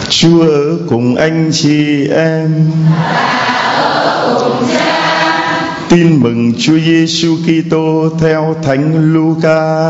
Chúa ở cùng anh chị em. Tin mừng Chúa Giêsu Kitô theo Thánh Luca.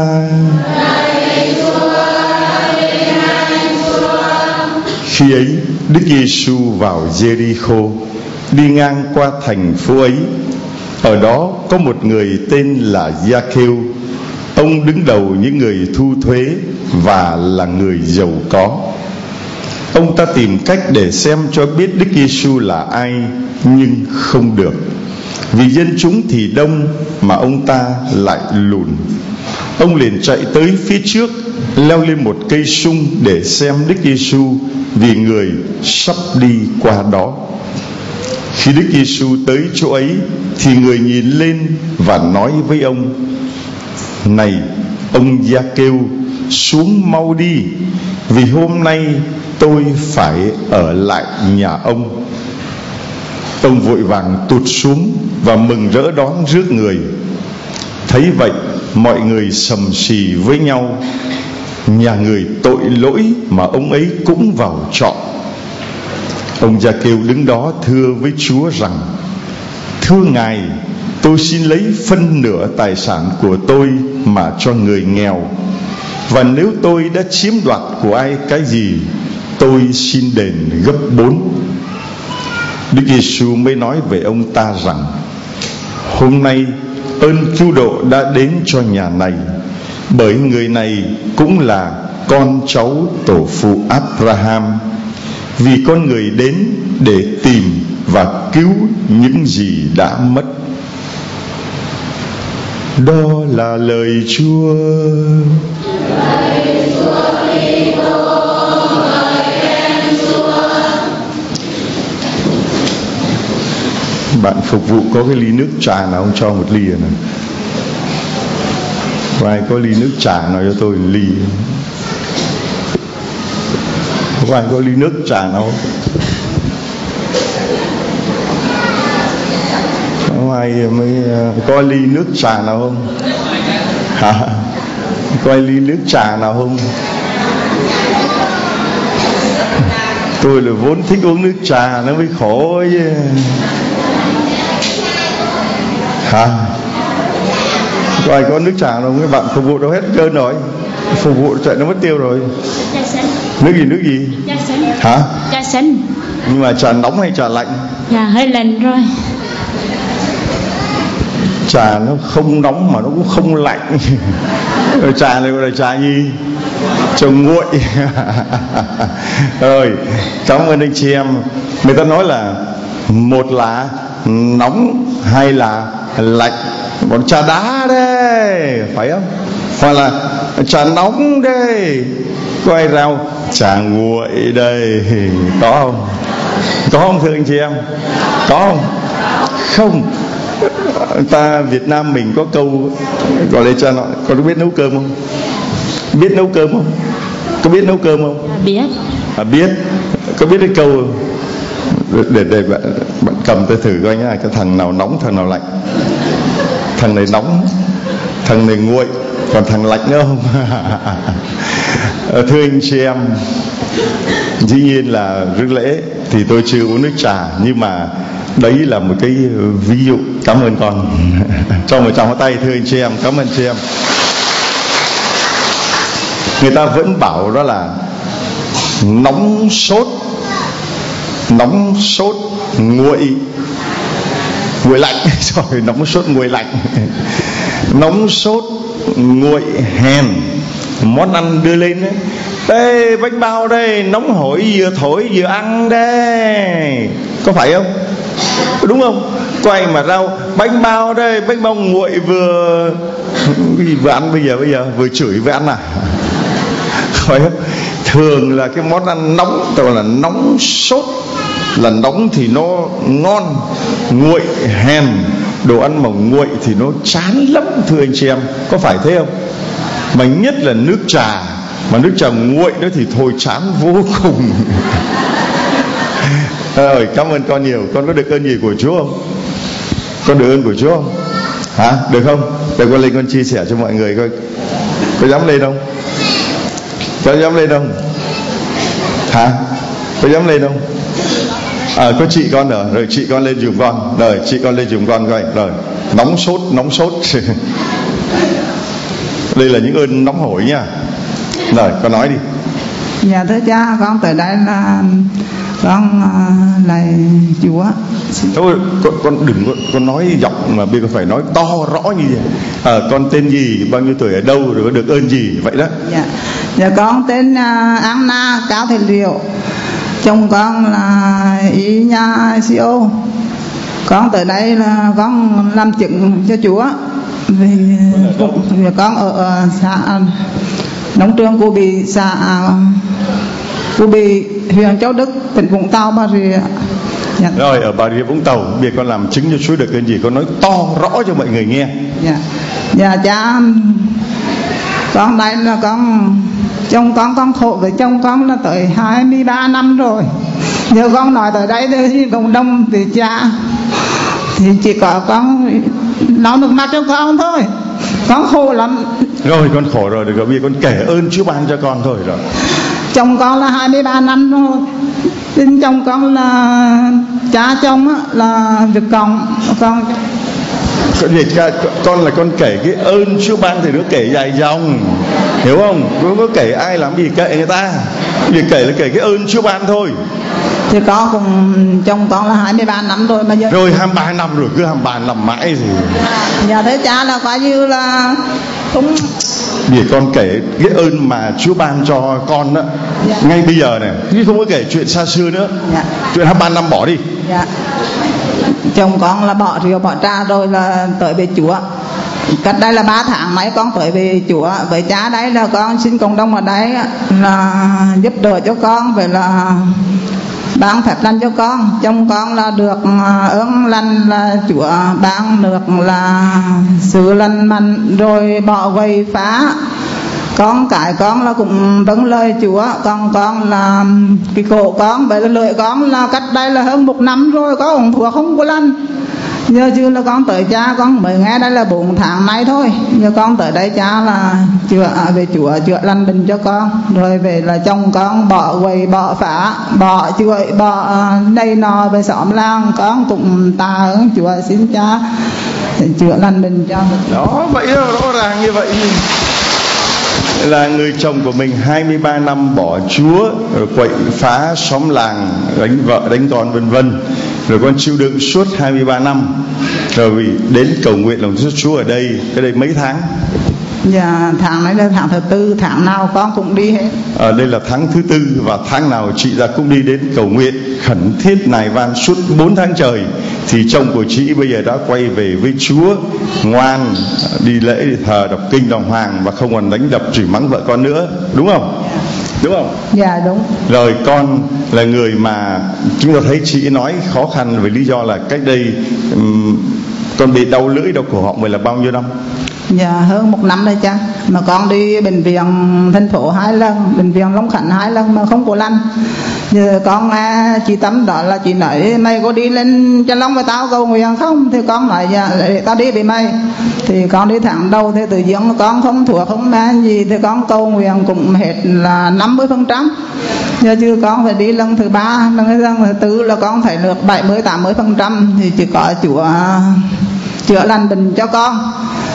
Khi ấy, Đức Giêsu vào Giê-ri-khô, đi ngang qua thành phố ấy. Ở đó có một người tên là Gia-kêu. Ông đứng đầu những người thu thuế và là người giàu có. Ông ta tìm cách để xem cho biết Đức Giêsu là ai, nhưng không được, vì dân chúng thì đông mà ông ta lại lùn. Ông liền chạy tới phía trước, leo lên một cây sung để xem Đức Giêsu, vì người sắp đi qua đó. Khi Đức Giêsu tới chỗ ấy thì người nhìn lên và nói với ông: "Này ông Gia-kêu, xuống mau đi, vì hôm nay tôi phải ở lại nhà ông." Ông vội vàng tụt xuống và mừng rỡ đón rước người. Thấy vậy, mọi người sầm xì với nhau: "Nhà người tội lỗi mà ông ấy cũng vào trọ." Ông Gia-kêu đứng đó thưa với Chúa rằng: "Thưa Ngài, tôi xin lấy phân nửa tài sản của tôi mà cho người nghèo. Và nếu tôi đã chiếm đoạt của ai cái gì, tôi xin đền gấp 4." Đức Giêsu mới nói về ông ta rằng: "Hôm nay ơn cứu độ đã đến cho nhà này, bởi người này cũng là con cháu tổ phụ Abraham. Vì con người đến để tìm và cứu những gì đã mất." Đó là lời Chúa. Bạn phục vụ có cái ly nước trà nào không, cho một ly này. Có ai có ly nước trà nào cho tôi một ly? Có ai có ly nước trà nào không? Có ai mới có ly nước trà nào không? Hả? Có ai ly nước trà nào không? Tôi là vốn thích uống nước trà, nó mới khổ chứ. Hả? Có ai có nước trà đâu? Các bạn phục vụ đâu hết trơn rồi. Phục vụ chạy nó mất tiêu rồi. Nước gì, nước gì? Trà xanh. Hả? Trà xanh. Nhưng mà trà nóng hay trà lạnh? Dạ hơi lạnh rồi. Trà nó không nóng mà nó cũng không lạnh. Trà này gọi là trà gì? Trà nguội. Rồi, cảm ơn anh chị em. Người ta nói là một là nóng, hai là lạnh. Còn trà đá đây, phải không? Hoặc là trà nóng đây. Có ai rao trà nguội đây? Có không? Có không thưa anh chị em? Có không? Không. Ta Việt Nam mình có câu gọi là trà nọ. Con có biết nấu cơm không? Biết nấu cơm không? Có biết nấu cơm không? Biết. Biết. Có biết cái câu để bạn cầm tay thử coi nhá, cái thằng nào nóng, thằng nào lạnh. Thằng này nóng, thằng này nguội, còn thằng lạnh nữa không? Thưa anh chị em, dĩ nhiên là rước lễ thì tôi chưa uống nước trà, nhưng mà đấy là một cái ví dụ. Cảm ơn con. Cho một tràng pháo tay thưa anh chị em. Cảm ơn chị em. Người ta vẫn bảo đó là nóng sốt, nguội lạnh. Rồi nóng sốt nguội lạnh. Nóng sốt nguội hèn. Món ăn đưa lên đấy: "Đây bánh bao đây, nóng hổi, vừa thổi vừa ăn đây." Có phải không? Đúng không? Có ai mà rau bánh bao đây, bánh bao nguội vừa ăn bây giờ vừa chửi vừa ăn à? Phải không? Thường là cái món ăn nóng, tức là nóng sốt, là nóng thì nó ngon, nguội hèn. Đồ ăn mà nguội thì nó chán lắm thưa anh chị em. Có phải thế không? Mà nhất là nước trà, mà nước trà nguội đó thì thôi chán vô cùng. Rồi, cảm ơn con nhiều. Con có được ơn gì của Chúa không? Con được ơn của Chúa không? Hả? Được không? Để con lên con chia sẻ cho mọi người coi. Có dám lên không? Có dám lên không? Hả? Có dám lên không? Có chị con ở rồi, chị con lên giùm con. Rồi chị con lên giùm con coi. Rồi nóng sốt. Đây là những ơn nóng hổi nha. Rồi con nói đi. Dạ thưa cha, con tới đây là con lạy Chúa. Thôi con đừng con nói giọng mà bây giờ phải nói to rõ như vậy. Con tên gì, bao nhiêu tuổi, ở đâu, rồi có được ơn gì vậy đó. Dạ con tên Anna Cao Thị Liệu, chồng con là Ý Nha Siêu. Con tới đây là con làm chứng cho Chúa vì con ở xã nông trường Cô Bì, xã Cô Bì, huyện Châu Đức, tỉnh Vũng Tàu, Bà Rịa. Dạ. Rồi ở Bà Rịa Vũng Tàu, bây giờ con làm chứng cho Chúa được ơn gì, con nói to rõ cho mọi người nghe. Dạ cha, con đây là chồng con khổ với chồng con là tới 23 năm rồi. Giờ con nói tới đây thì cộng đồng thì cha thì chỉ có con lau nước mắt cho con thôi. Con khổ lắm. Rồi con khổ rồi, được rồi, bây giờ con kể ơn Chúa ban cho con thôi rồi. Chồng con là 23 năm rồi. Tin chồng con là cha chồng là Việt Cộng. Con là con kể cái ơn Chúa ban thì nó kể dài dòng, hiểu không? Không có kể ai làm gì kệ người ta. Vì kể là kể cái ơn Chúa ban thôi. Thì con cùng chồng con là 23 năm rồi mà giờ. Rồi 23 năm rồi, cứ 23 năm mãi gì. Dạ thế cha là coi như là cũng. Vì con kể cái ơn mà Chúa ban cho con đó. Dạ. Ngay bây giờ này, chứ không có kể chuyện xa xưa nữa. Dạ. Chuyện 23 năm bỏ đi. Dạ. Chồng con là bỏ rượu bỏ trà rồi là tới về Chúa. Cách đây là 3 tháng mấy con tới về Chúa. Với cha đấy là con xin cộng đồng ở đây là giúp đỡ cho con, vậy là ban phép lành cho con. Chồng con là được ơn lành là Chúa ban được là sự lành mạnh rồi bỏ quầy phá. Con là cũng vâng lời Chúa. Con là cái cổ con, vậy là lời con là cách đây là hơn 1 năm rồi, có ủng thuộc không có lành. Giờ chưa là con tới cha, con mới nghe đây là 4 tháng nay thôi. Giờ con tới đây cha là về Chúa chữa lành bệnh cho con. Rồi về là chồng con bỏ quầy bỏ phá, bỏ chuỗi, bỏ này nọ về xóm làng. Con cũng tạ ơn Chúa, xin cha chữa lành bệnh cho mình. Đó, vậy đó, rõ ràng như vậy. Là người chồng của mình 23 năm bỏ Chúa, rồi quậy phá xóm làng, đánh vợ đánh con vân vân, rồi con chịu đựng suốt 23 năm, rồi vì đến cầu nguyện lòng Chúa ở đây, cái đây mấy tháng? Dạ tháng này là tháng thứ 4, tháng nào con cũng đi hết. Đây là tháng thứ 4 và tháng nào chị ra cũng đi đến cầu nguyện khẩn thiết nài van suốt 4 tháng trời. Thì chồng của chị bây giờ đã quay về với Chúa, ngoan đi lễ đi thờ, đọc kinh đồng hoàng và không còn đánh đập chửi mắng vợ con nữa, đúng không? Đúng không? Dạ đúng. Rồi con là người mà chúng ta thấy chị nói khó khăn vì lý do là cách đây con bị đau lưỡi đau cổ họng, vậy là bao nhiêu năm? Dạ hơn 1 năm đây cha. Mà con đi bệnh viện thành phố 2 lần, bệnh viện Long Khánh 2 lần mà không có lành. Giờ con chị Tâm đó là chị nói mày có đi lên Chân Long với tao cầu nguyện không? Thì con nói dạ để tao đi với mày. Thì con đi tháng đầu thì tự nhiên con không thuộc không mang gì, thì con cầu nguyện cũng hết là 50%. Giờ chứ con phải đi lần thứ 3, lần thứ 4 là con phải được 70-80%. Thì chỉ có Chúa chữa lành bệnh cho con.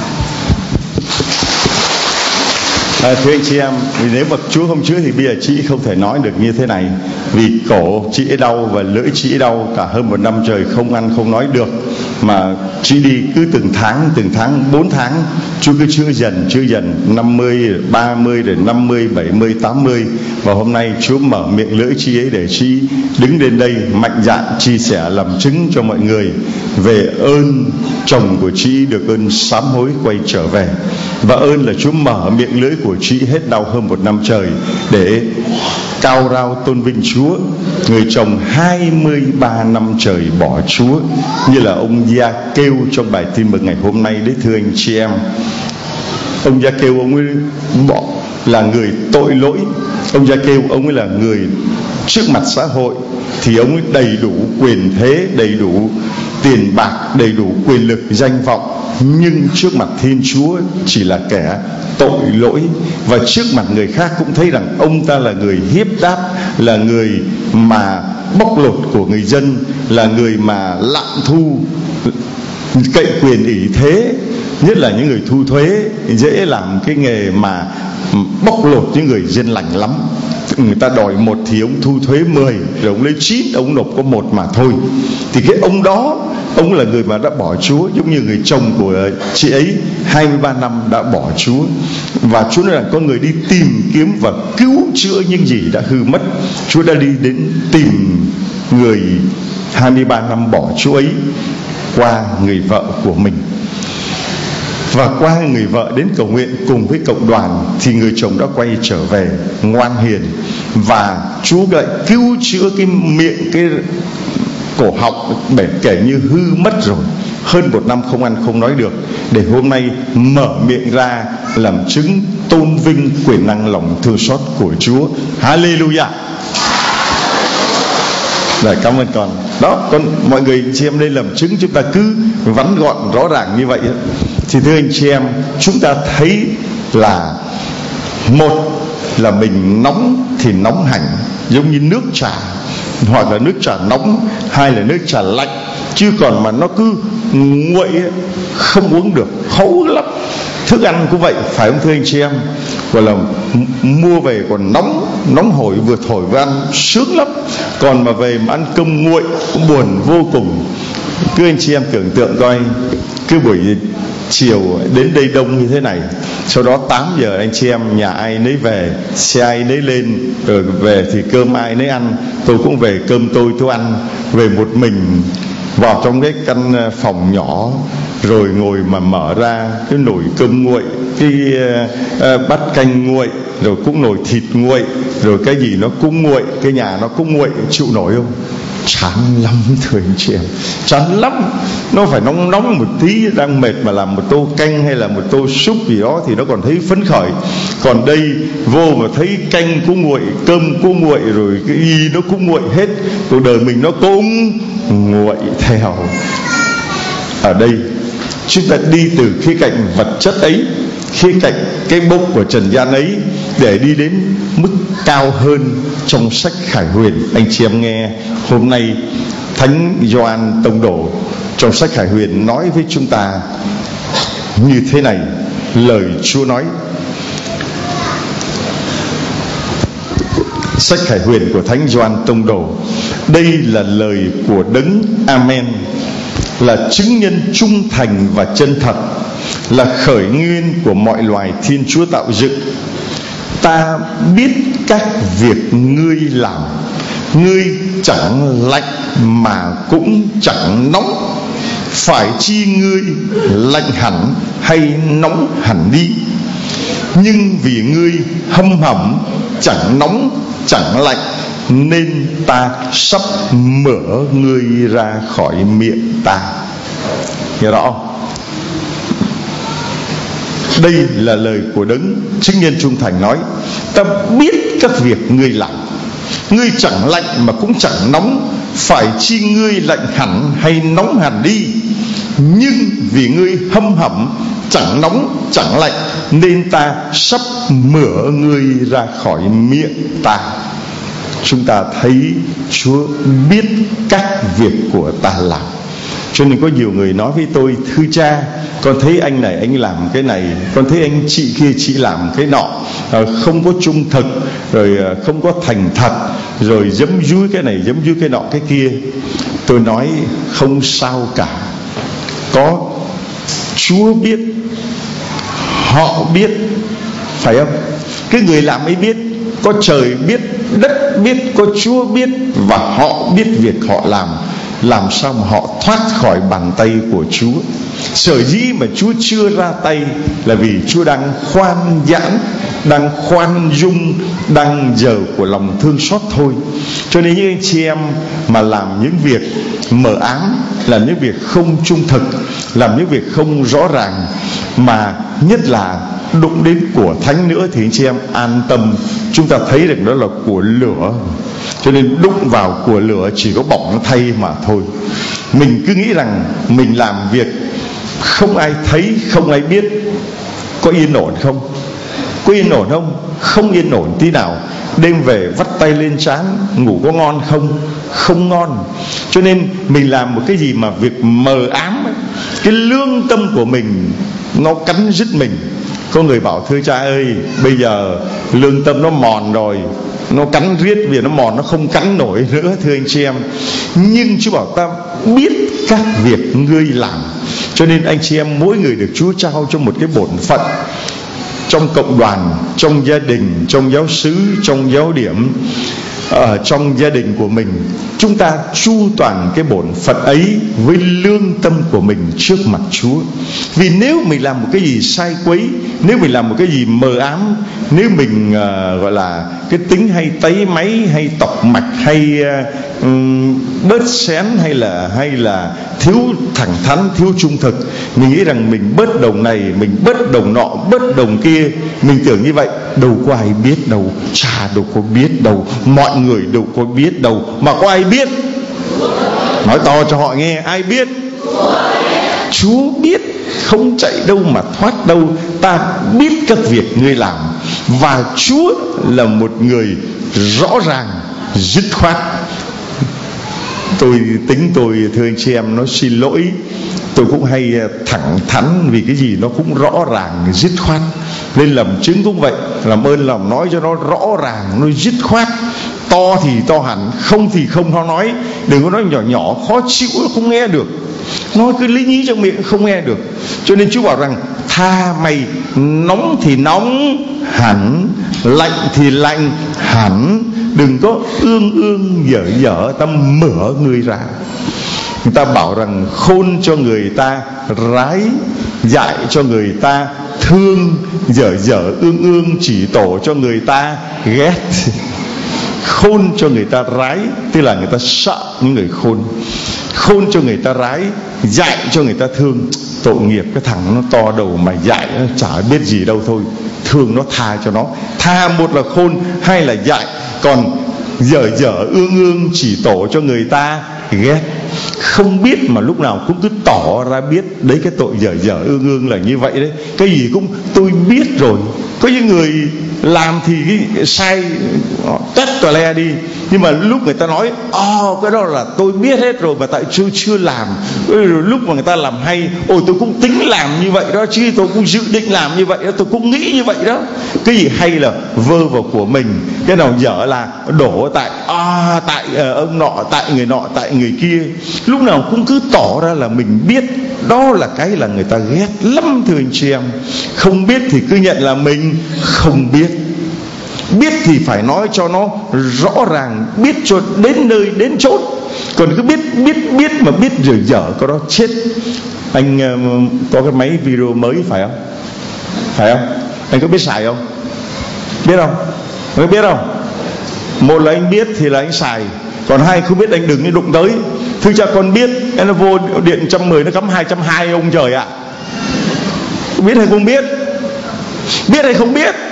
Thưa anh chị em, vì nếu mà Chúa không chữa thì bây giờ chị không thể nói được như thế này. Vì cổ chị ấy đau và lưỡi chị ấy đau cả hơn 1 năm trời, không ăn không nói được. Mà chị đi cứ từng tháng 4 tháng Chúa cứ chữa dần 50, 30, rồi 50, 70, 80. Và hôm nay Chúa mở miệng lưỡi chị ấy để chị đứng lên đây mạnh dạn chia sẻ làm chứng cho mọi người về ơn chồng của chị được ơn sám hối quay trở về. Và ơn là Chúa mở miệng lưỡi của chị hết đau hơn 1 năm trời để cao rao tôn vinh Chúa. Người chồng 23 năm trời bỏ Chúa, như là ông Gia Kêu trong bài tin mừng ngày hôm nay đấy thưa anh chị em. Ông Gia Kêu ông ấy bỏ là người tội lỗi. Ông Gia Kêu ông ấy là người trước mặt xã hội thì ông ấy đầy đủ quyền thế, đầy đủ tiền bạc, đầy đủ quyền lực, danh vọng, nhưng trước mặt Thiên Chúa chỉ là kẻ tội lỗi. Và trước mặt người khác cũng thấy rằng ông ta là người hiếp đáp, là người mà bóc lột của người dân, là người mà lạm thu, cậy quyền ỷ thế. Nhất là những người thu thuế dễ làm cái nghề mà bóc lột những người dân lành lắm. Người ta đòi 1 thì ông thu thuế 10, rồi ông lấy 9, ông nộp có 1 mà thôi. Thì cái ông đó, ông là người mà đã bỏ Chúa, giống như người chồng của chị ấy 23 năm đã bỏ Chúa. Và Chúa nói là có người đi tìm kiếm và cứu chữa những gì đã hư mất. Chúa đã đi đến tìm người 23 năm bỏ Chúa ấy qua người vợ của mình. Và qua người vợ đến cầu nguyện cùng với cộng đoàn, thì người chồng đã quay trở về ngoan hiền. Và Chúa lại cứu chữa cái miệng, cái cổ họng bể kể như hư mất rồi, hơn 1 năm không ăn không nói được, để hôm nay mở miệng ra làm chứng tôn vinh quyền năng lòng thương xót của Chúa. Hallelujah. Rồi, cảm ơn con. Đó, con mọi người chị em đây làm chứng, chúng ta cứ vắn gọn rõ ràng như vậy. Thì thưa anh chị em, chúng ta thấy là một là mình nóng thì nóng hẳn, giống như nước trà, hoặc là nước trà nóng, hai là nước trà lạnh. Chứ còn mà nó cứ nguội không uống được, khấu lắm. Thức ăn cũng vậy, phải không thưa anh chị em? Gọi là mua về còn nóng hổi, vừa thổi vừa ăn sướng lắm. Còn mà về mà ăn cơm nguội cũng buồn vô cùng. Cứ anh chị em tưởng tượng coi, cứ buổi chiều đến đây đông như thế này, sau đó 8 giờ anh chị em nhà ai nấy về, xe ai nấy lên, rồi về thì cơm ai nấy ăn. Tôi cũng về cơm tôi ăn, về một mình vào trong cái căn phòng nhỏ, rồi ngồi mà mở ra cái nồi cơm nguội, cái bát canh nguội, rồi cũng nồi thịt nguội, rồi cái gì nó cũng nguội, cái nhà nó cũng nguội, chịu nổi không? Chán lắm thưa anh chị em, chán lắm. Nó phải nóng một tí, đang mệt mà làm một tô canh hay là một tô súp gì đó thì nó còn thấy phấn khởi. Còn đây vô mà thấy canh cũng nguội, cơm cũng nguội, rồi cái gì nó cũng nguội hết, cuộc đời mình nó cũng nguội theo. Ở đây chúng ta đi từ khía cạnh vật chất ấy, khía cạnh cái bốc của trần gian ấy, để đi đến mức cao hơn trong sách Khải Huyền. Anh chị em nghe, hôm nay Thánh Gioan Tông Đồ trong sách Khải Huyền nói với chúng ta như thế này. Lời Chúa nói, sách Khải Huyền của Thánh Gioan Tông Đồ: đây là lời của Đấng Amen, là chứng nhân trung thành và chân thật, là khởi nguyên của mọi loài Thiên Chúa tạo dựng. Ta biết các việc ngươi làm, ngươi chẳng lạnh mà cũng chẳng nóng, phải chi ngươi lạnh hẳn hay nóng hẳn đi. Nhưng vì ngươi hâm hẩm, chẳng nóng chẳng lạnh, nên ta sắp mở ngươi ra khỏi miệng ta. Nghe rõ không? Đây là lời của Đấng chứng nhân trung thành nói: ta biết các việc ngươi làm, ngươi chẳng lạnh mà cũng chẳng nóng, phải chi ngươi lạnh hẳn hay nóng hẳn đi. Nhưng vì ngươi hâm hẩm, chẳng nóng chẳng lạnh, nên ta sắp mở ngươi ra khỏi miệng ta. Chúng ta thấy Chúa biết các việc của ta làm. Cho nên có nhiều người nói với tôi: thưa cha, con thấy anh này anh làm cái này, con thấy anh chị kia chị làm cái nọ, không có trung thực, rồi không có thành thật, rồi giấm dúi cái này giấm dúi cái nọ cái kia. Tôi nói không sao cả. Có Chúa biết, họ biết, phải không? Cái người làm ấy biết, có trời biết, đất biết, có Chúa biết, và họ biết việc họ làm. Làm sao mà họ thoát khỏi bàn tay của Chúa? Sở dĩ mà Chúa chưa ra tay là vì Chúa đang khoan giãn, đang khoan dung, đang giờ của lòng thương xót thôi. Cho nên những anh chị em mà làm những việc mờ ám, làm những việc không trung thực, làm những việc không rõ ràng, mà nhất là đụng đến của thánh nữa, thì anh chị em an tâm. Chúng ta thấy được đó là của lửa, cho nên đụng vào của lửa chỉ có bỏng nó thay mà thôi. Mình cứ nghĩ rằng mình làm việc không ai thấy, không ai biết, có yên ổn không? Có yên ổn không? Không yên ổn tí nào. Đêm về vắt tay lên trán, ngủ có ngon không? Không ngon. Cho nên mình làm một cái gì mà việc mờ ám ấy, cái lương tâm của mình nó cắn rứt mình. Có người bảo thưa cha ơi, bây giờ lương tâm nó mòn rồi, nó cắn riết vì nó mòn, nó không cắn nổi nữa thưa anh chị em. Nhưng Chúa bảo ta biết các việc ngươi làm. Cho nên anh chị em mỗi người được Chúa trao cho một cái bổn phận trong cộng đoàn, trong gia đình, trong giáo xứ, trong giáo điểm, trong gia đình của mình. Chúng ta chu toàn cái bổn phận ấy với lương tâm của mình trước mặt Chúa. Vì nếu mình làm một cái gì sai quấy, nếu mình làm một cái gì mờ ám, nếu mình gọi là cái tính hay tấy máy, hay tọc mạch, hay bớt xén, hay là thiếu thẳng thắn, thiếu trung thực, mình nghĩ rằng mình bớt đồng này, mình bớt đồng nọ, bớt đồng kia, mình tưởng như vậy. Đâu có ai biết đâu, cha đâu có biết đâu, mọi người đâu có biết đâu. Mà có ai biết? Nói to cho họ nghe, ai biết? Chúa biết, không chạy đâu mà thoát đâu. Ta biết các việc ngươi làm. Và Chúa là một người rõ ràng, dứt khoát. Tôi thưa anh chị em, nó xin lỗi, tôi cũng hay thẳng thắn, vì cái gì nó cũng rõ ràng, dứt khoát. Nên làm chứng cũng vậy, làm ơn làm nói cho nó rõ ràng, nó dứt khoát. To thì to hẳn, không thì không nó nói. Đừng có nói nhỏ nhỏ, khó chịu, không nghe được. Nói cứ lý nhí trong miệng không nghe được. Cho nên Chúa bảo rằng tha mày nóng thì nóng hẳn, lạnh thì lạnh hẳn. Đừng có ương dở, ta mở người ra. Người ta bảo rằng khôn cho người ta rái, dạy cho người ta thương, dở ương chỉ tổ cho người ta ghét. Khôn cho người ta rái, tức là người ta sợ những người khôn. Khôn cho người ta rái, dạy cho người ta thương. Tội nghiệp cái thằng nó to đầu mà dạy nó chả biết gì đâu, thôi thương nó, tha cho nó. Tha một là khôn, hai là dạy. Còn dở ương chỉ tổ cho người ta ghét. Không biết mà lúc nào cũng cứ tỏ ra biết. Đấy, cái tội dở ương là như vậy đấy. Cái gì cũng tôi biết rồi. Có những người làm thì cái sai tét tòa le đi, nhưng mà lúc người ta nói cái đó là tôi biết hết rồi mà tại chưa làm. Rồi lúc mà người ta làm hay, tôi cũng tính làm như vậy đó chứ, tôi cũng dự định làm như vậy đó, tôi cũng nghĩ như vậy đó. Cái gì hay là vơ vào của mình, cái nào dở là đổ tại ông nọ, tại người nọ, tại người kia. Lúc nào cũng cứ tỏ ra là mình biết. Đó là cái là người ta ghét lắm thưa anh chị em. Không biết thì cứ nhận là mình không biết. Biết thì phải nói cho nó rõ ràng, biết cho đến nơi đến chốt. Còn cứ biết mà biết dở có đó chết. Anh có cái máy video mới phải không? Phải không? Anh có biết xài không? Biết không? Anh có biết không? Một là anh biết thì là anh xài, còn hai không biết anh đừng đụng tới. Thưa cha con biết, em nó vô điện 110 nó cắm 220 ông trời ạ. Biết hay không biết? Biết hay không biết?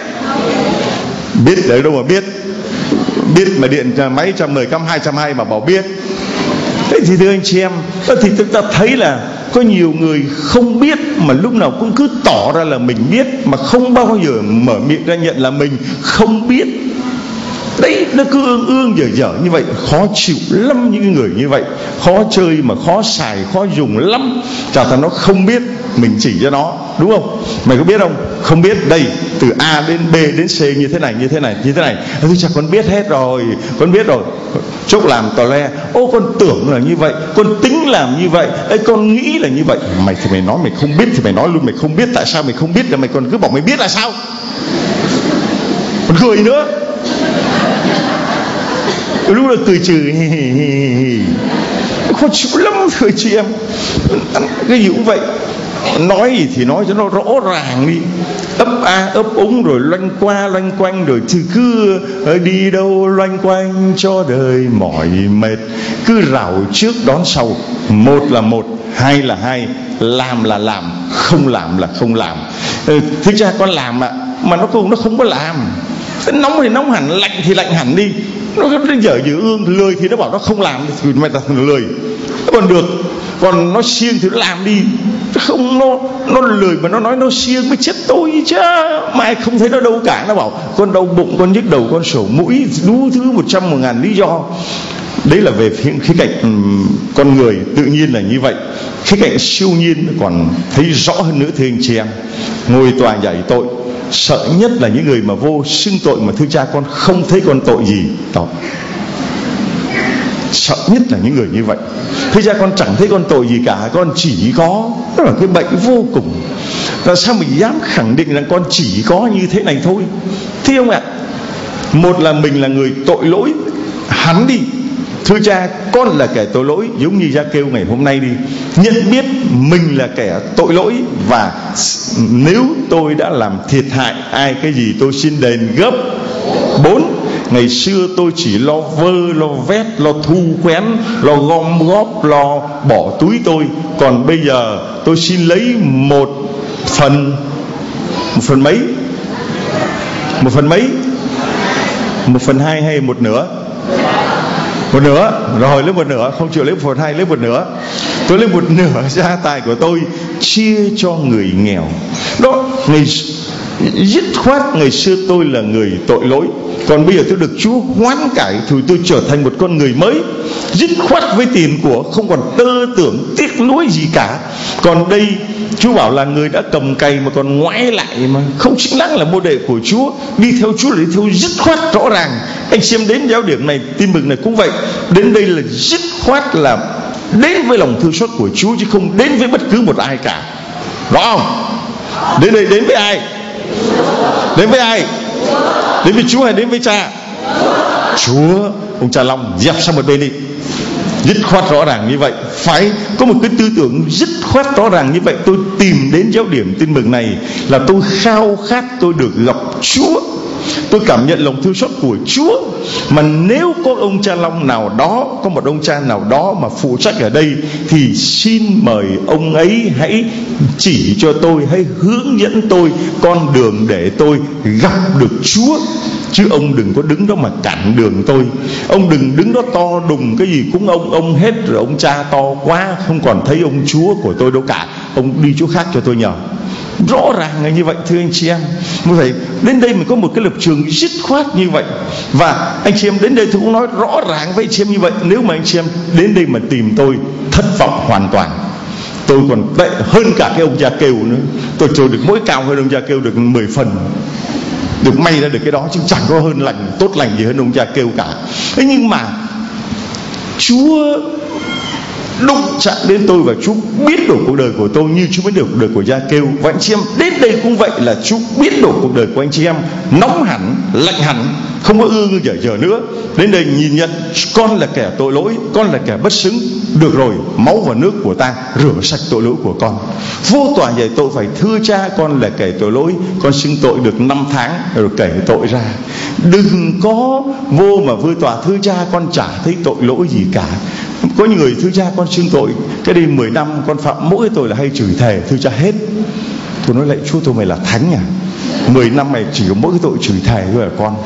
Biết đấy đâu mà biết. Biết mà điện máy 110 cắm 220 mà bảo biết. Thế thì thưa anh chị em, thì chúng ta thấy là có nhiều người không biết mà lúc nào cũng cứ tỏ ra là mình biết, mà không bao giờ mở miệng ra nhận là mình không biết. Đấy, nó cứ ương dở như vậy. Khó chịu lắm những người như vậy. Khó chơi mà khó xài, khó dùng lắm. Chả thằng nó không biết, mình chỉ cho nó, đúng không? Mày có biết không? Không biết. Đây, từ A đến B đến C như thế này. Tôi chả con biết hết rồi. Con biết rồi. Chốc làm tò le. Con tưởng là như vậy, con tính làm như vậy, con nghĩ là như vậy. Mày thì mày nói mày không biết thì mày nói luôn mày không biết. Tại sao mày không biết là mày còn cứ bảo mày biết là sao? Còn cười nữa. Lúc là cười trừ. Khó chịu lắm thưa chị em. Cái gì cũng vậy. Nói thì nói cho nó rõ ràng đi. Ấp a ấp úng rồi loanh qua loanh quanh, rồi thì cứ đi đâu loanh quanh cho đời mỏi mệt. Cứ rảo trước đón sau. Một là một, hai là hai, làm là làm, không làm là không làm. Thực ra con làm mà nó không có làm. Nóng thì nóng hẳn, lạnh thì lạnh hẳn đi. Nó dở ương, lười thì nó bảo nó không làm thì mày ta lười. Còn được, Còn nó siêng thì nó làm đi, không nó lười mà nó nói nó siêng mới chết tôi chứ. Mai không thấy nó đâu cả, nó bảo con đau bụng, con nhức đầu, con sổ mũi, đủ thứ 100.000 lý do. Đấy là về khía cạnh con người, tự nhiên là như vậy. Khía cạnh siêu nhiên còn thấy rõ hơn nữa thưa anh chị em. Ngồi tòa giải tội, sợ nhất là những người mà vô xưng tội mà thưa cha con không thấy con tội gì đó. Sợ nhất là những người như vậy. Thưa cha con chẳng thấy con tội gì cả, con chỉ có, đó là cái bệnh vô cùng. Tại sao mình dám khẳng định rằng con chỉ có như thế này thôi? Thấy không ạ? Một là mình là người tội lỗi hắn đi. Thưa cha, con là kẻ tội lỗi, giống như Gia Kêu ngày hôm nay đi, nhận biết mình là kẻ tội lỗi, và nếu tôi đã làm thiệt hại ai cái gì tôi xin đền gấp 4. Ngày xưa tôi chỉ lo vơ, lo vét, lo thu quén, lo gom góp, lo bỏ túi tôi. Còn bây giờ tôi xin lấy một phần mấy? 1/2 hay 1/2? 1/2. Rồi lấy 1/2, không chịu lấy 1/2, lấy 1/2. Tôi lấy 1/2 gia tài của tôi chia cho người nghèo. Đó, dứt khoát ngày xưa tôi là người tội lỗi, còn bây giờ tôi được Chúa hoán cải thì tôi trở thành một con người mới, dứt khoát với tiền của, không còn tơ tưởng tiếc nuối gì cả. Còn đây Chúa bảo là người đã cầm cày mà còn ngoái lại, mà không xứng đáng là môn đệ của Chúa. Đi theo Chúa là đi theo dứt khoát rõ ràng. Anh xem đến giáo điểm này, tin mừng này cũng vậy. Đến đây là dứt khoát là đến với lòng thương xót của Chúa, chứ không đến với bất cứ một ai cả. Rõ không? Đến đây đến với ai? Đến với ai? Đến với Chúa hay đến với cha? Chúa. Ông cha Long dẹp sang một bên đi. Dứt khoát rõ ràng như vậy. Phải có một cái tư tưởng dứt khoát rõ ràng như vậy. Tôi tìm đến giáo điểm tin mừng này là tôi khao khát tôi được gặp Chúa, tôi cảm nhận lòng thương xót của Chúa. Mà nếu có ông cha Long nào đó, có một ông cha nào đó mà phụ trách ở đây, thì xin mời ông ấy hãy chỉ cho tôi, hãy hướng dẫn tôi con đường để tôi gặp được Chúa. Chứ ông đừng có đứng đó mà cản đường tôi. Ông đừng đứng đó to đùng cái gì cũng ông hết, rồi ông cha to quá không còn thấy ông Chúa của tôi đâu cả. Ông đi chỗ khác cho tôi nhờ. Rõ ràng là như vậy thưa anh chị em. Như vậy đến đây mình có một cái lập trường dứt khoát như vậy. Và anh chị em đến đây tôi cũng nói rõ ràng với anh chị em như vậy. Nếu mà anh chị em đến đây mà tìm tôi thất vọng hoàn toàn, tôi còn tệ hơn cả cái ông Gia Kêu nữa. Tôi được mỗi cao hơn ông Gia Kêu được 10 phần. Được may ra được cái đó, chứ chẳng có hơn lành, tốt lành gì hơn ông Gia Kêu cả. Thế nhưng mà Chúa đụng chạm đến tôi, và Chúa biết đổi cuộc đời của tôi như Chúa biết đổi cuộc đời của Gia Kêu. Và anh chị em đến đây cũng vậy, là Chúa biết đổi cuộc đời của anh chị em, nóng hẳn, lạnh hẳn, không có ương dở nữa. Đến đây nhìn nhận con là kẻ tội lỗi, con là kẻ bất xứng. Được rồi, máu và nước của ta rửa sạch tội lỗi của con. Vô tòa giải tội phải thưa cha, con là kẻ tội lỗi, con xưng tội được 5 tháng rồi kể tội ra. Đừng có vô mà vô tòa thưa cha, con chả thấy tội lỗi gì cả. Có những người thưa cha con xưng tội cái đi 10 năm con phạm mỗi tội là hay chửi thề, thưa cha hết. Tôi nói lạy Chúa, tôi mày là thánh à? 10 năm mày chỉ có mỗi cái tội chửi thề thôi à con?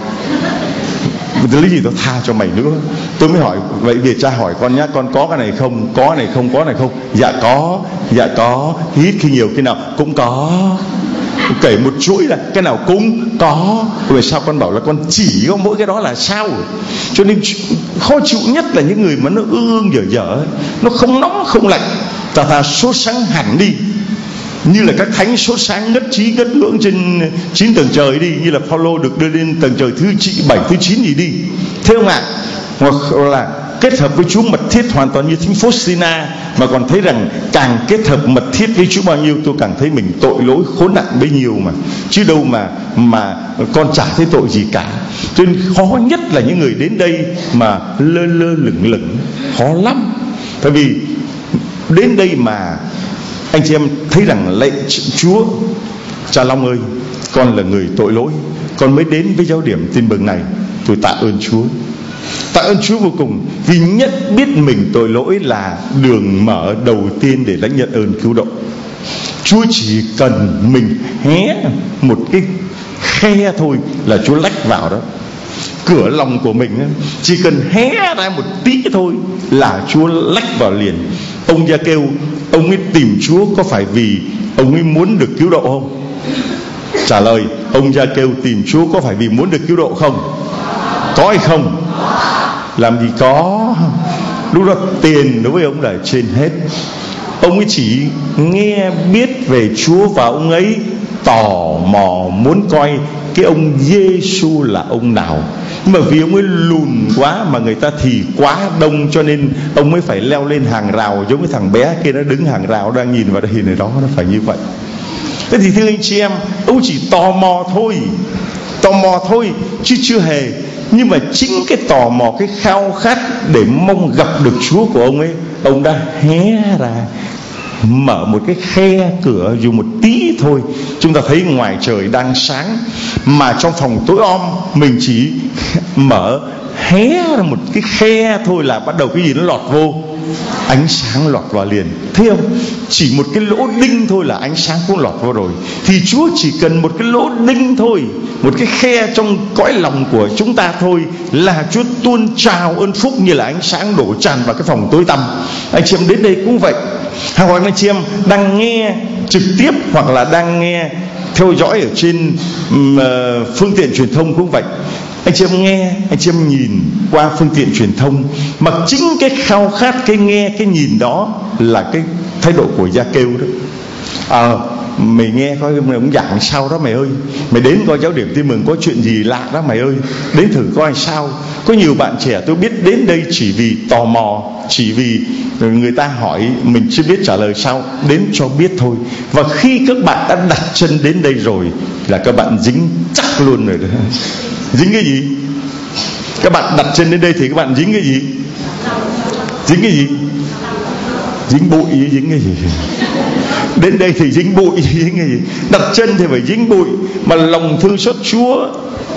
Lý gì tôi tha cho mày nữa. Tôi mới hỏi vậy về cha hỏi con nhá, con có cái này không? Có cái này không? Có cái này không? Dạ có. Hít khi nhiều khi nào cũng có. Kể một chuỗi là cái nào cũng có. Vì sao con bảo là con chỉ có mỗi cái đó là sao? Cho nên khó chịu nhất là những người mà nó ương dở, nó không nóng không lạnh, ta sốt sáng hẳn đi, như là các thánh sốt sáng ngất trí ngất ngưỡng trên 9 tầng trời đi, như là Phaolô được đưa lên tầng trời thứ 7 thứ 9 gì đi, thế không ạ? Hoặc là kết hợp với Chúa mật thiết hoàn toàn như thánh Faustina, mà còn thấy rằng càng kết hợp mật thiết với Chúa bao nhiêu, tôi càng thấy mình tội lỗi khốn nạn bấy nhiêu mà, chứ đâu mà con chả thấy tội gì cả. Cho nên khó nhất là những người đến đây mà lơ lửng, khó lắm. Tại vì đến đây mà anh chị em thấy rằng lạy Chúa, cha Long ơi, con là người tội lỗi, con mới đến với giáo điểm tin mừng này. Tôi tạ ơn Chúa, tạ ơn Chúa vô cùng, vì nhận biết mình tội lỗi là đường mở đầu tiên để lãnh nhận ơn cứu độ. Chúa chỉ cần mình hé một cái khe thôi là Chúa lách vào đó. Cửa lòng của mình chỉ cần hé ra một tí thôi là Chúa lách vào liền. Ông Gia-kêu, ông ấy tìm Chúa có phải vì ông ấy muốn được cứu độ không? Trả lời, ông Gia-kêu tìm Chúa có phải vì muốn được cứu độ không? Có hay không? Làm gì có. Lúc đó tiền đối với ông là trên hết. Ông ấy chỉ nghe biết về Chúa và ông ấy tò mò muốn coi cái ông Giê-xu là ông nào. Nhưng mà vì ông ấy lùn quá mà người ta thì quá đông, cho nên ông mới phải leo lên hàng rào, giống cái thằng bé kia nó đứng hàng rào đang nhìn vào đây này đó, nó phải như vậy. Thế thì thưa anh chị em, ông chỉ tò mò thôi chứ chưa hề. Nhưng mà chính cái tò mò, cái khao khát để mong gặp được Chúa của ông ấy, ông đã hé ra, mở một cái khe cửa dù một tí thôi. Chúng ta thấy ngoài trời đang sáng, mà trong phòng tối om mình chỉ mở hé ra một cái khe thôi là bắt đầu cái gì nó lọt vô, ánh sáng lọt vào liền. Thấy không? Chỉ một cái lỗ đinh thôi là ánh sáng cũng lọt vào rồi. Thì Chúa chỉ cần một cái lỗ đinh thôi, một cái khe trong cõi lòng của chúng ta thôi, là Chúa tuôn trào ơn phúc như là ánh sáng đổ tràn vào cái phòng tối tăm. Anh chị em đến đây cũng vậy, hoặc anh chị em đang nghe trực tiếp hoặc là đang nghe theo dõi ở trên phương tiện truyền thông cũng vậy. Anh chị em nghe, anh chị em nhìn qua phương tiện truyền thông, mà chính cái khao khát, cái nghe, cái nhìn đó là cái thái độ của Gia-kêu đó. Mày nghe coi mày cũng giảng sao đó mày ơi, mày đến coi giáo điểm Tin Mừng có chuyện gì lạ đó mày ơi, đến thử coi sao. Có nhiều bạn trẻ tôi biết đến đây chỉ vì tò mò, chỉ vì người ta hỏi mình chưa biết trả lời sao, đến cho biết thôi. Và khi các bạn đã đặt chân đến đây rồi là các bạn dính chắc luôn rồi đó. Dính cái gì? Các bạn đặt chân đến đây thì các bạn dính cái gì? Dính cái gì? Dính bụi, dính cái gì? Đến đây thì dính bụi, dính cái gì? Đặt chân thì phải dính bụi. Mà lòng thương xót Chúa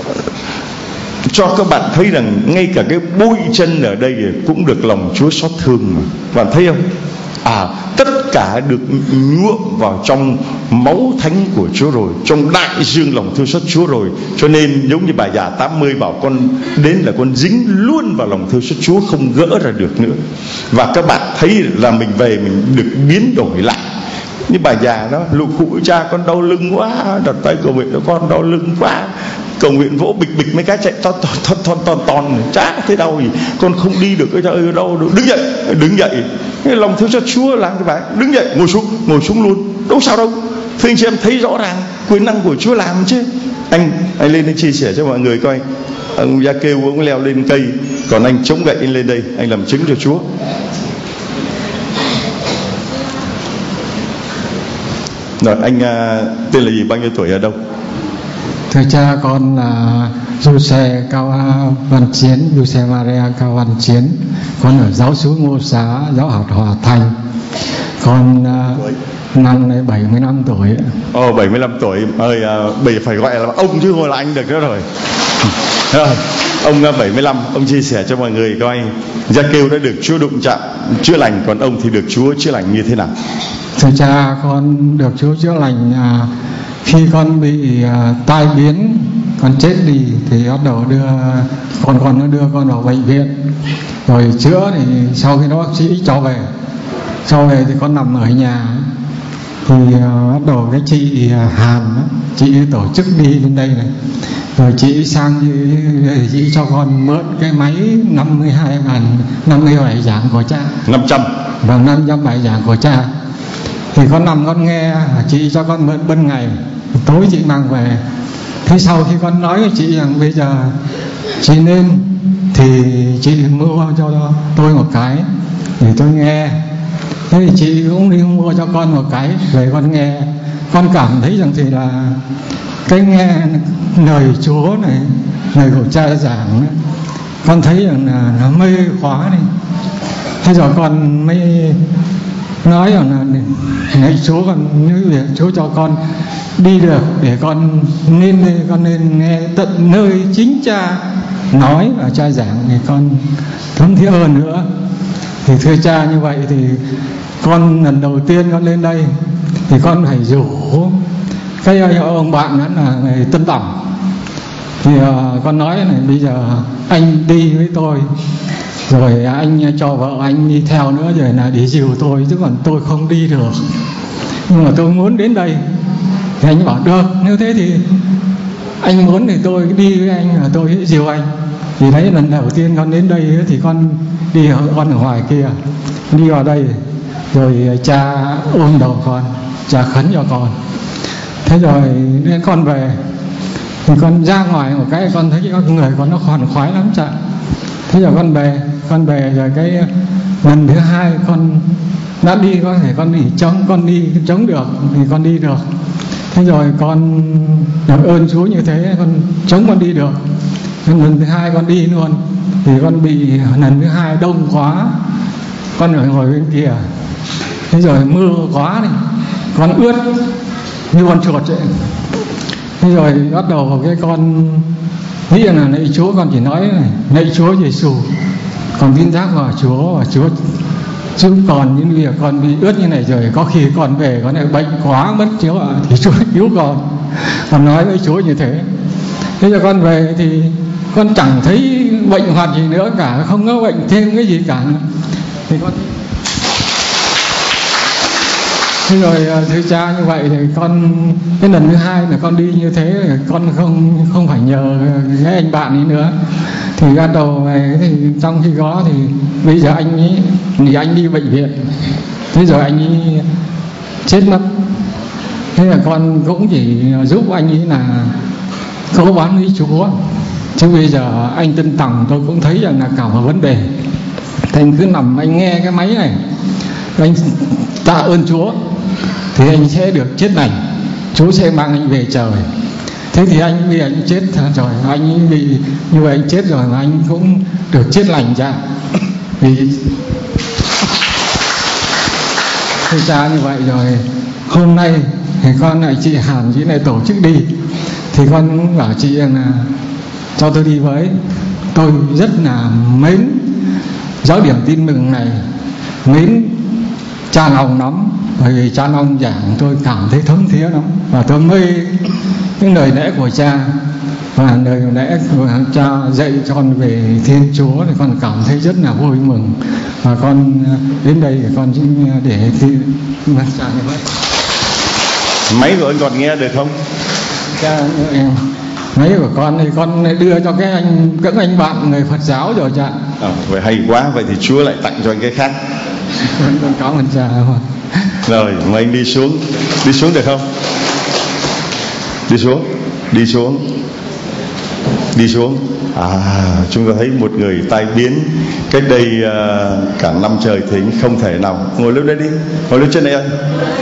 cho các bạn thấy rằng ngay cả cái bụi chân ở đây cũng được lòng Chúa xót thương mà. Bạn thấy không? Tất cả được nhuộm vào trong máu thánh của Chúa rồi, trong đại dương lòng thương xót Chúa rồi. Cho nên giống như bà già 80 bảo con đến là con dính luôn vào lòng thương xót Chúa, không gỡ ra được nữa. Và các bạn thấy là mình về mình được biến đổi lại. Như bà già đó, lụ cụ cha con đau lưng quá, đặt tay cầu nguyện cho con đau lưng quá, cầu nguyện vỗ bịch bịch mấy cái chạy ton chả thấy đau gì, con không đi được cái ơi đâu được. Đứng dậy cái lòng thương cho Chúa làm cái bạn đứng dậy ngồi xuống luôn, đâu sao đâu. Thưa anh chị em thấy rõ ràng quyền năng của Chúa làm chứ. Anh lên đây chia sẻ cho mọi người coi. Ông Gia-kêu ông leo lên cây, còn anh chống gậy anh lên đây, anh làm chứng cho Chúa. Rồi anh tên là gì, bao nhiêu tuổi, ở đâu? Thưa cha, con là Giuse Cao Văn Chiến, Giuse Maria Cao Văn Chiến. Con ở giáo xứ Ngô Xá, giáo hạt Hòa Thành. Con năm nay 75 tuổi. 75 tuổi ơi, phải gọi là ông chứ không là anh được nữa rồi. Ông 75, ông chia sẻ cho mọi người coi Gia-kêu đã được Chúa đụng chạm chữa lành, còn ông thì được Chúa chữa lành như thế nào? Thưa cha, con được Chúa chữa lành khi con bị tai biến, con chết đi thì bắt đầu đưa con vào bệnh viện rồi chữa. Thì sau khi đó bác sĩ cho về thì con nằm ở nhà thì bắt đầu cái chị Hàn đó, chị tổ chức đi lên đây này, rồi chị sang chị cho con mượn cái máy 52 bài giảng của cha, 500 và 500 bài giảng của cha. Thì con nằm con nghe, chị cho con mượn ban ngày, tối chị mang về. Thế sau khi con nói với chị rằng bây giờ chị nên, thì chị mua cho tôi một cái để tôi nghe. Thế thì chị cũng đi mua cho con một cái về con nghe. Con cảm thấy rằng thì là cái nghe lời Chúa này, lời của cha giảng ấy, con thấy rằng là nó mê khóa này. Thế rồi con mới nói rằng là này Chúa, con như vậy Chúa cho con đi được để con nên nghe tận nơi chính cha nói và cha giảng, thì con thấm thía hơn nữa. Thì thưa cha, như vậy thì con lần đầu tiên con lên đây thì con phải rủ cái ông bạn đó là người Tân Đồng. Thì con nói này, bây giờ anh đi với tôi Rồi anh cho vợ anh đi theo nữa rồi là để dìu tôi, chứ còn tôi không đi được. Nhưng mà tôi muốn đến đây. Thì anh bảo được, nếu thế thì anh muốn thì tôi đi với anh, là tôi dìu anh. Thì đấy lần đầu tiên con đến đây thì con đi con ở ngoài kia, đi vào đây rồi cha ôm đầu con, cha khấn cho con. Thế rồi nên con về thì con ra ngoài một cái con thấy cái người con nó khoan khoái lắm cha. Thế giờ con về rồi cái lần thứ hai con đã đi, có thể con đi chống được thì con đi được. Thế rồi con được ơn Chúa như thế, con chống con đi được. Lần thứ hai con đi luôn thì con bị lần thứ hai đông quá, con ở ngồi bên kia. Thế rồi mưa quá này, con ướt như con chuột vậy. Thế rồi bắt đầu cái con nghĩ là lạy Chúa, con chỉ nói này, lạy Chúa Giêsu, con tin giác vào Chúa, và Chúa giúp con những việc con bị ướt như này rồi, có khi con về con lại bệnh quá mất Chúa ạ, thì Chúa cứu con nói với Chúa như thế. Thế giờ con về thì con chẳng thấy bệnh hoạt gì nữa cả, không có bệnh thêm cái gì cả. Thì con thế rồi thưa cha, như vậy thì con cái lần thứ hai là con đi như thế, con không phải nhờ cái anh bạn ấy nữa. Thì bắt đầu về thì trong khi đó thì bây giờ anh đi bệnh viện, thế rồi anh ấy chết mất. Thế là con cũng chỉ giúp anh ấy là cố bán với Chúa, chứ bây giờ anh Tân Tòng tôi cũng thấy rằng là cả một vấn đề. Thành cứ nằm anh nghe cái máy này, anh tạ ơn Chúa thì anh sẽ được chết lành, Chúa sẽ mang anh về trời. Thế thì anh bị anh chết rồi, anh bị như vậy anh chết rồi mà anh cũng được chết lành cha. Vì thưa cha như vậy rồi, hôm nay thì con lại chị Hàn chị này tổ chức đi, thì con bảo chị là cho tôi đi với. Tôi rất là mến giáo điểm tin mừng này, mến cha Long lắm, bởi vì cha Long giảng tôi cảm thấy thấm thía lắm, và tôi mê những lời lẽ của cha, và lời lẽ của cha dạy cho con về Thiên Chúa thì con cảm thấy rất là vui mừng. Và con đến đây thì con để mặt cha như vậy. Máy của anh còn nghe được không? Cha máy của con thì con đưa cho các anh bạn người Phật giáo rồi cha. Vậy hay quá, vậy thì Chúa lại tặng cho anh cái khác. Con cảm ơn cha. Rồi mời anh đi xuống được không? Đi xuống. Chúng ta thấy một người tai biến cách đây cả năm trời thì không thể nào. Ngồi lên đây đi, ngồi lên trên này anh,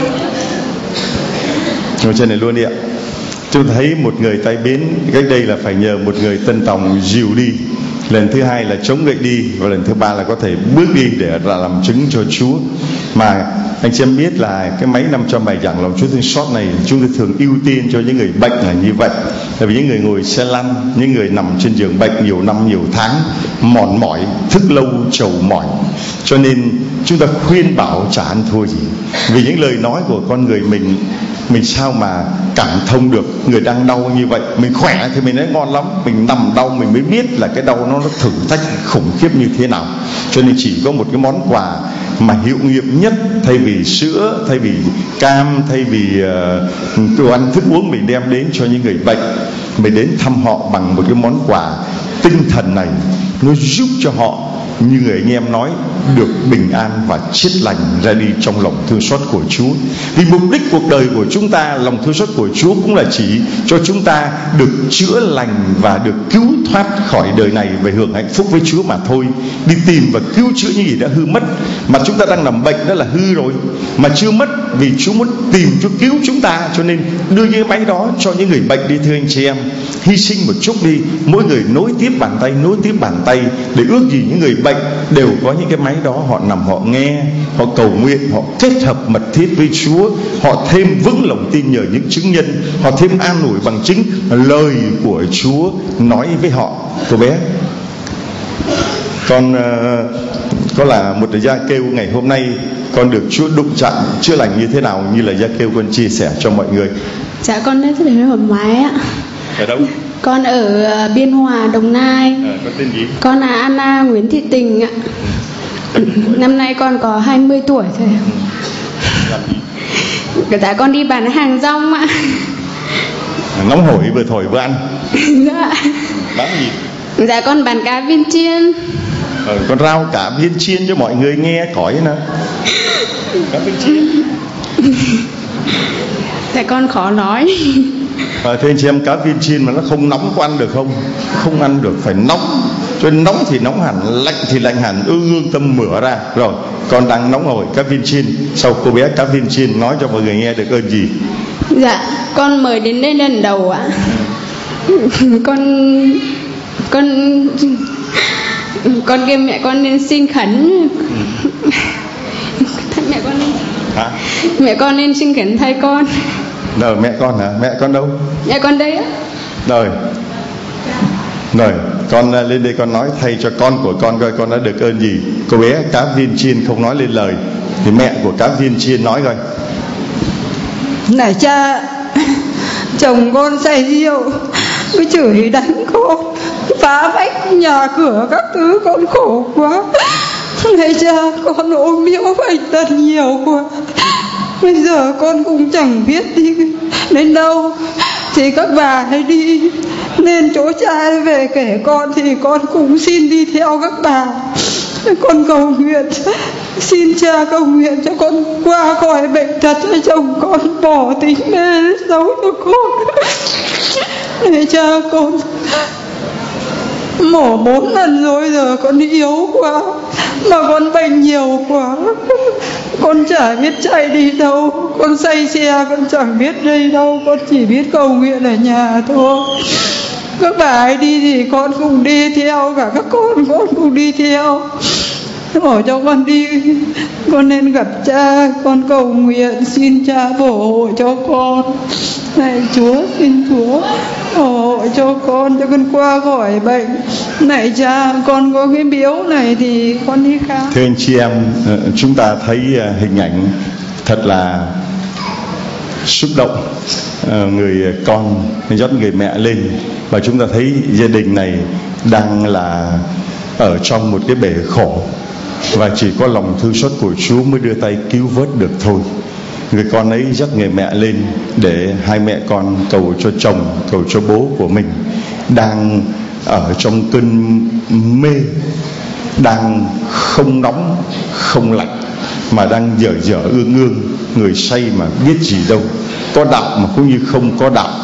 ngồi trên này luôn đi ạ. Chúng ta thấy một người tai biến cách đây là phải nhờ một người Tân Tòng dìu đi, lần thứ hai là chống gậy đi, và lần thứ ba là có thể bước đi để làm chứng cho Chúa. Mà anh chị em biết là cái máy 500 bài giảng lòng Chúa thương xót này chúng tôi thường ưu tiên cho những người bệnh là như vậy. Tại vì những người ngồi xe lăn, những người nằm trên giường bệnh nhiều năm nhiều tháng, mòn mỏi, thức lâu trầu mỏi, cho nên chúng ta khuyên bảo chả ăn thua gì. Vì những lời nói của con người mình sao mà cảm thông được người đang đau như vậy. Mình khỏe thì mình nói ngon lắm, mình nằm đau mình mới biết là cái đau nó thử thách khủng khiếp như thế nào. Cho nên chỉ có một cái món quà mà hiệu nghiệm nhất, thay vì sữa, thay vì cam, thay vì đồ ăn thức uống, mình đem đến cho những người bệnh, mình đến thăm họ bằng một cái món quà tinh thần này. Nó giúp cho họ, như người anh em nói, được bình an và chết lành ra đi trong lòng thương xót của Chúa. Vì mục đích cuộc đời của chúng ta, lòng thương xót của Chúa cũng là chỉ cho chúng ta được chữa lành và được cứu thoát khỏi đời này về hưởng hạnh phúc với Chúa mà thôi. Đi tìm và cứu chữa những gì đã hư mất, mà chúng ta đang nằm bệnh đó là hư rồi mà chưa mất, vì Chúa muốn tìm Chúa cứu chúng ta, cho nên đưa cái máy đó cho những người bệnh đi. Thưa anh chị em, hy sinh một chút đi, mỗi người nối tiếp bàn tay để ước gì những người bệnh đều có những cái máy đó. Họ nằm, họ nghe, họ cầu nguyện, họ kết hợp mật thiết với Chúa, họ thêm vững lòng tin nhờ những chứng nhân, họ thêm an ủi bằng chính lời của Chúa nói với họ. Cô bé, con có là một gia kêu ngày hôm nay con được Chúa đụng chạm chữa lành như thế nào, như là gia kêu con chia sẻ cho mọi người. Dạ con đến từ huyện Hoàng Mai ạ. Ở đâu? Con ở Biên Hòa, Đồng Nai. Con tên gì? Con là Anna Nguyễn Thị Tình ạ. Năm nay con có 20 tuổi thôi. Làm gì? Dạ con đi bán hàng rong ạ. Nóng hổi vừa thổi vừa ăn. Dạ. Bán gì? Dạ con bán cá viên chiên. Con rao cá viên chiên cho mọi người nghe cõi nè. Cá viên chiên. Dạ con khó nói. Thưa anh chị em, cá viên chiên mà nó không nóng có ăn được không? Không ăn được, phải nóng. Cho nên nóng thì nóng hẳn, lạnh thì lạnh hẳn, ương tâm mửa ra. Rồi, con đang nóng hổi cá viên chiên. Sau cô bé cá viên chiên nói cho mọi người nghe được ơn gì? Dạ, con mới đến đây lần đầu ạ. Con kêu mẹ con nên xin khấn. Mẹ con nên. Hả? Mẹ con nên xin khấn thay con. Rồi mẹ con hả? Mẹ con đâu? Mẹ con đây á. Rồi, con lên đây con nói thay cho con của con coi con đã được ơn gì. Cô bé cá viên chiên không nói lên lời thì mẹ của cá viên chiên nói coi. Này cha, chồng con say rượu, cứ chửi đánh con, phá vách nhà cửa các thứ, con khổ quá. Này cha, con ốm yếu bệnh tật nhiều quá. Bây giờ con cũng chẳng biết đi đến đâu, thì các bà hãy đi lên chỗ cha về kể con, thì con cũng xin đi theo các bà. Con cầu nguyện, xin cha cầu nguyện cho con qua khỏi bệnh tật, cho chồng con bỏ tính mê xấu cho con. Để cha, con mổ 4 lần rồi, giờ con yếu quá, mà con bệnh nhiều quá, con chả biết chạy đi đâu, con say xe con chẳng biết đi đâu, con chỉ biết cầu nguyện ở nhà thôi. Các bà ấy đi thì con cũng đi theo, cả các con cũng đi theo. Bỏ cho con đi, con nên gặp cha, con cầu nguyện xin cha phù hộ cho con. Này Chúa, xin Chúa phù hộ cho con qua khỏi bệnh. Này cha, con có cái biếu này thì con đi khám. Thưa anh chị em, chúng ta thấy hình ảnh thật là xúc động. Người con dắt người mẹ lên, và chúng ta thấy gia đình này đang là ở trong một cái bể khổ, và chỉ có lòng thương xót của Chúa mới đưa tay cứu vớt được thôi. Người con ấy dắt người mẹ lên để hai mẹ con cầu cho chồng, cầu cho bố của mình, đang ở trong cơn mê, đang không nóng không lạnh, mà đang dở dở ương ương. Người say mà biết gì đâu, có đạo mà cũng như không có đạo,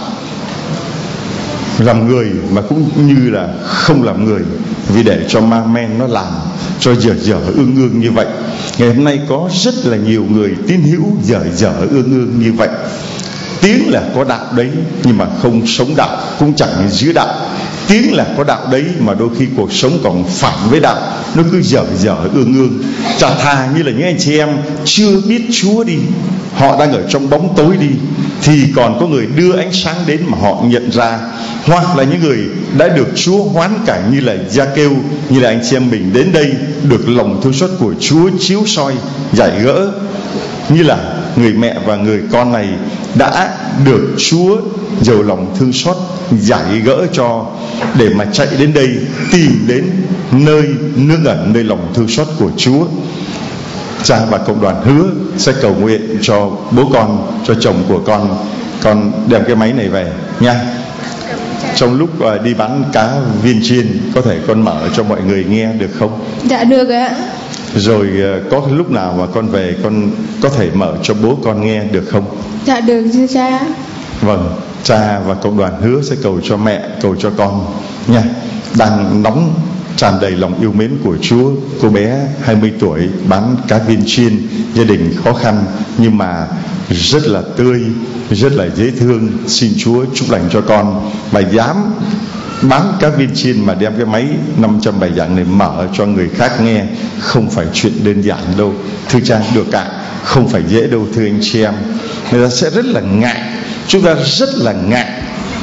làm người mà cũng như là không làm người, vì để cho ma men nó làm cho dở dở ương ương như vậy. Ngày hôm nay có rất là nhiều người tín hữu dở dở ương ương như vậy. Tiếng là có đạo đấy, nhưng mà không sống đạo, cũng chẳng giữ đạo. Tiếng là có đạo đấy, mà đôi khi cuộc sống còn phản với đạo, nó cứ dở dở ương ương. Chả thà như là những anh chị em chưa biết Chúa đi, họ đang ở trong bóng tối đi, thì còn có người đưa ánh sáng đến mà họ nhận ra. Hoặc là những người đã được Chúa hoán cải như là Gia-kêu, như là anh chị em mình đến đây được lòng thương xót của Chúa chiếu soi giải gỡ, như là người mẹ và người con này đã được Chúa giàu lòng thương xót giải gỡ cho, để mà chạy đến đây tìm đến nơi nương ẩn, nơi lòng thương xót của Chúa. Cha và cộng đoàn hứa sẽ cầu nguyện cho bố con, cho chồng của con đem cái máy này về nha. Trong lúc đi bán cá viên chiên, có thể con mở cho mọi người nghe được không? Dạ được ạ. Rồi có lúc nào mà con về con có thể mở cho bố con nghe được không? Dạ được thưa cha. Vâng, cha và cộng đoàn hứa sẽ cầu cho mẹ, cầu cho con nha. Đang nóng, tràn đầy lòng yêu mến của Chúa. Cô bé 20 tuổi bán cá viên chiên, gia đình khó khăn nhưng mà rất là tươi, rất là dễ thương. Xin Chúa chúc lành cho con. Bà dám bán cá viên chiên mà đem cái máy 500 bài giảng này mở cho người khác nghe, không phải chuyện đơn giản đâu. Thưa cha, được cả, không phải dễ đâu thưa anh chị em. Người ta sẽ rất là ngại, chúng ta rất là ngại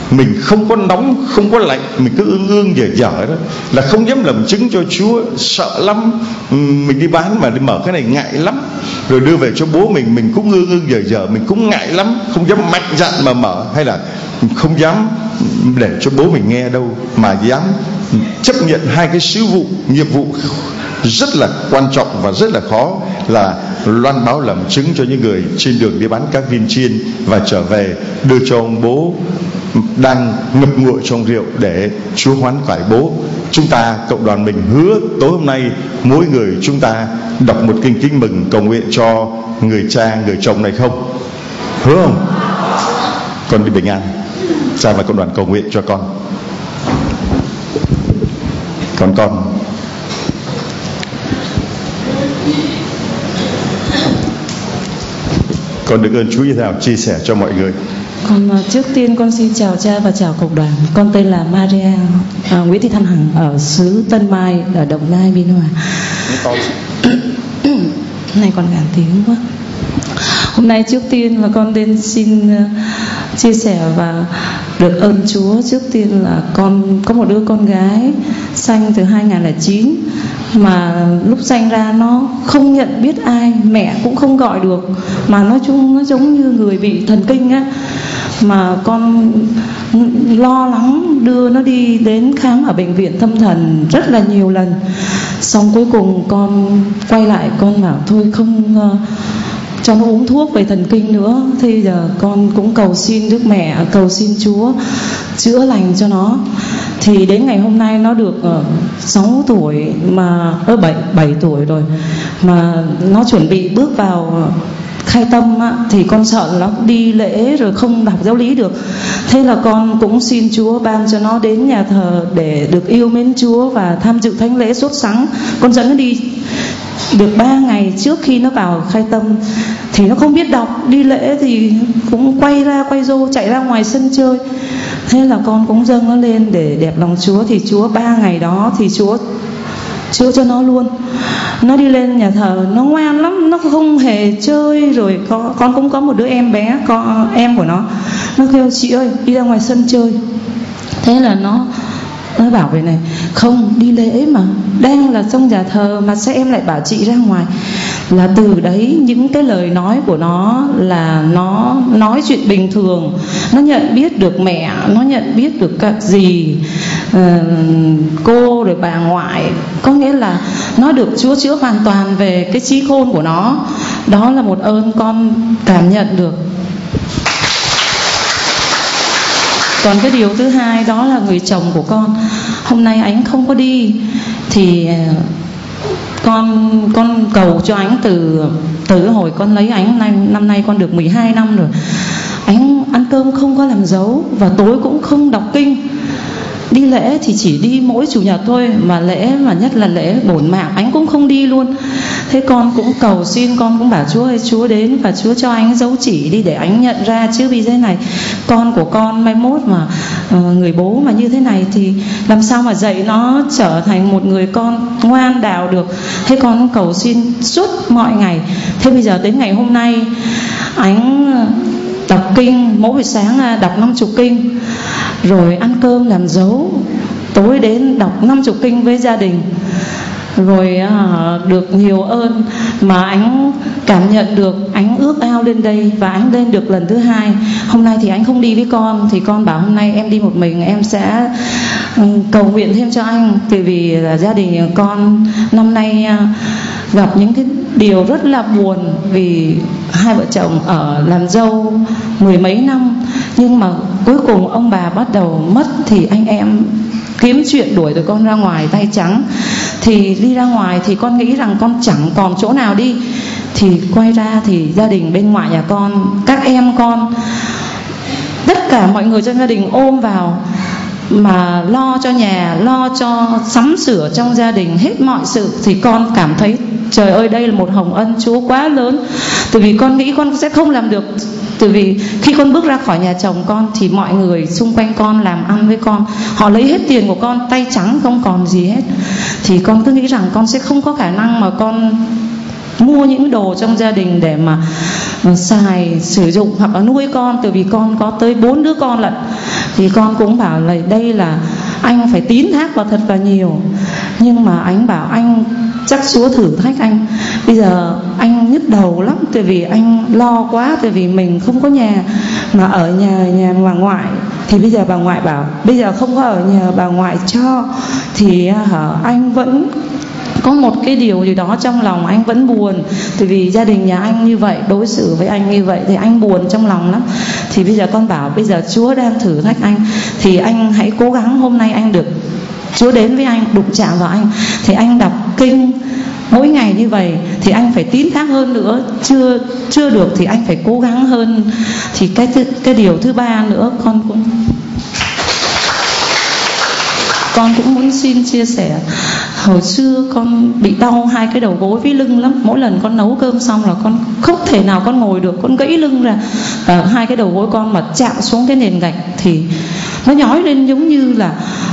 mình không có nóng, không có lạnh, mình cứ ương dở đó, là không dám làm chứng cho Chúa, sợ lắm. Mình đi bán mà đi mở cái này ngại lắm, rồi đưa về cho bố mình cũng ương dở, mình cũng ngại lắm, không dám mạnh dạn mà mở, hay là không dám để cho bố mình nghe đâu, mà dám chấp nhận hai cái sứ vụ, nhiệm vụ rất là quan trọng và rất là khó, là loan báo làm chứng cho những người trên đường đi bán các viên chiên và trở về đưa cho ông bố đang ngập ngụa trong rượu để Chúa hoán cải bố. Chúng ta, cộng đoàn mình hứa tối hôm nay mỗi người chúng ta đọc một kinh kính mừng cầu nguyện cho người cha, người chồng này không? Hứa không? Con đi bình an. Cha và cộng đoàn cầu nguyện cho con. Con được ơn Chúa như thế nào chia sẻ cho mọi người. Còn trước tiên con xin chào cha và chào cộng đoàn. Con tên là Maria Nguyễn Thị Thanh Hằng ở xứ Tân Mai ở Đồng Nai, Biên Hòa. Này con gàn tiếng quá. Hôm nay trước tiên là con đến xin chia sẻ và được ơn Chúa. Trước tiên là con có một đứa con gái sanh từ 2009, mà lúc sanh ra nó không nhận biết ai, mẹ cũng không gọi được, mà nói chung nó giống như người bị thần kinh á. Mà con lo lắng đưa nó đi đến khám ở bệnh viện tâm thần rất là nhiều lần. Xong cuối cùng con quay lại, con bảo thôi không cho nó uống thuốc về thần kinh nữa. Thì giờ con cũng cầu xin Đức Mẹ, cầu xin Chúa chữa lành cho nó. Thì đến ngày hôm nay nó được 6 tuổi mà 7 tuổi rồi, mà nó chuẩn bị bước vào khai tâm á, thì con sợ nó đi lễ rồi không đọc giáo lý được. Thế là con cũng xin Chúa ban cho nó đến nhà thờ để được yêu mến Chúa và tham dự thánh lễ sốt sắng. Con dẫn nó đi được 3 ngày trước khi nó vào khai tâm thì nó không biết đọc, đi lễ thì cũng quay ra quay rô chạy ra ngoài sân chơi. Thế là con cũng dâng nó lên để đẹp lòng Chúa. Thì Chúa 3 ngày đó thì Chúa chữa cho nó luôn. Nó đi lên nhà thờ nó ngoan lắm, nó không hề chơi. Rồi con cũng có một đứa em bé, em của nó kêu chị ơi đi ra ngoài sân chơi. Thế là nó bảo về này, không đi lễ mà, đang là trong nhà thờ mà sao em lại bảo chị ra ngoài. Là từ đấy những cái lời nói của nó là nó nói chuyện bình thường, nó nhận biết được mẹ, nó nhận biết được các dì, cô rồi bà ngoại. Có nghĩa là nó được Chúa chữa hoàn toàn về cái trí khôn của nó. Đó là một ơn con cảm nhận được. Còn cái điều thứ hai đó là người chồng của con. Hôm nay anh không có đi thì con cầu cho anh từ hồi con lấy anh, năm nay con được 12 năm rồi. Anh ăn cơm không có làm dấu và tối cũng không đọc kinh. Đi lễ thì chỉ đi mỗi chủ nhật thôi, mà lễ mà nhất là lễ bổn mạng anh cũng không đi luôn. Thế con cũng cầu xin, con cũng bảo Chúa ơi, Chúa đến và Chúa cho anh dấu chỉ đi để anh nhận ra. Chứ vì thế này con của con mai mốt mà người bố mà như thế này thì làm sao mà dạy nó trở thành một người con ngoan đạo được. Thế con cầu xin suốt mọi ngày. Thế bây giờ đến ngày hôm nay anh đọc kinh, mỗi buổi sáng đọc 50 kinh, rồi ăn cơm làm dấu, tối đến đọc 50 kinh với gia đình. Rồi được nhiều ơn mà anh cảm nhận được, anh ước ao lên đây và anh lên được lần thứ 2. Hôm nay thì anh không đi với con, thì con bảo hôm nay em đi một mình, em sẽ cầu nguyện thêm cho anh. Tại vì là gia đình con năm nay gặp những cái điều rất là buồn, vì hai vợ chồng ở làm dâu 10 mấy năm, nhưng mà cuối cùng ông bà bắt đầu mất thì anh em kiếm chuyện đuổi tụi con ra ngoài tay trắng. Thì đi ra ngoài thì con nghĩ rằng con chẳng còn chỗ nào đi, thì quay ra thì gia đình bên ngoại nhà con, các em con, tất cả mọi người trong gia đình ôm vào mà lo cho nhà, lo cho sắm sửa trong gia đình hết mọi sự. Thì con cảm thấy trời ơi, đây là một hồng ân Chúa quá lớn. Tại vì con nghĩ con sẽ không làm được. Tại vì khi con bước ra khỏi nhà chồng con thì mọi người xung quanh con làm ăn với con, họ lấy hết tiền của con, tay trắng không còn gì hết. Thì con cứ nghĩ rằng con sẽ không có khả năng mà con mua những đồ trong gia đình để mà xài, sử dụng hoặc là nuôi con. Tại vì con có tới 4 đứa con lận. Thì con cũng bảo là đây là anh phải tín thác vào thật là nhiều. Nhưng mà anh bảo anh chắc Chúa thử thách anh. Bây giờ anh nhức đầu lắm, tại vì anh lo quá, tại vì mình không có nhà, mà ở nhà bà ngoại. Thì bây giờ bà ngoại bảo bây giờ không có ở nhà bà ngoại cho, thì anh vẫn có một cái điều gì đó trong lòng anh vẫn buồn. Tại vì gia đình nhà anh như vậy, đối xử với anh như vậy, thì anh buồn trong lòng lắm. Thì bây giờ con bảo bây giờ Chúa đang thử thách anh, thì anh hãy cố gắng. Hôm nay anh được Chúa đến với anh, đụng chạm vào anh, thì anh đọc kinh mỗi ngày như vậy, thì anh phải tín thác hơn nữa. Chưa được thì anh phải cố gắng hơn. Thì cái điều thứ ba nữa con cũng muốn xin chia sẻ. Hồi xưa con bị đau hai cái đầu gối với lưng lắm. Mỗi lần con nấu cơm xong là con không thể nào con ngồi được, con gãy lưng ra. Hai cái đầu gối con mà chạm xuống cái nền gạch thì nó nhói lên giống như là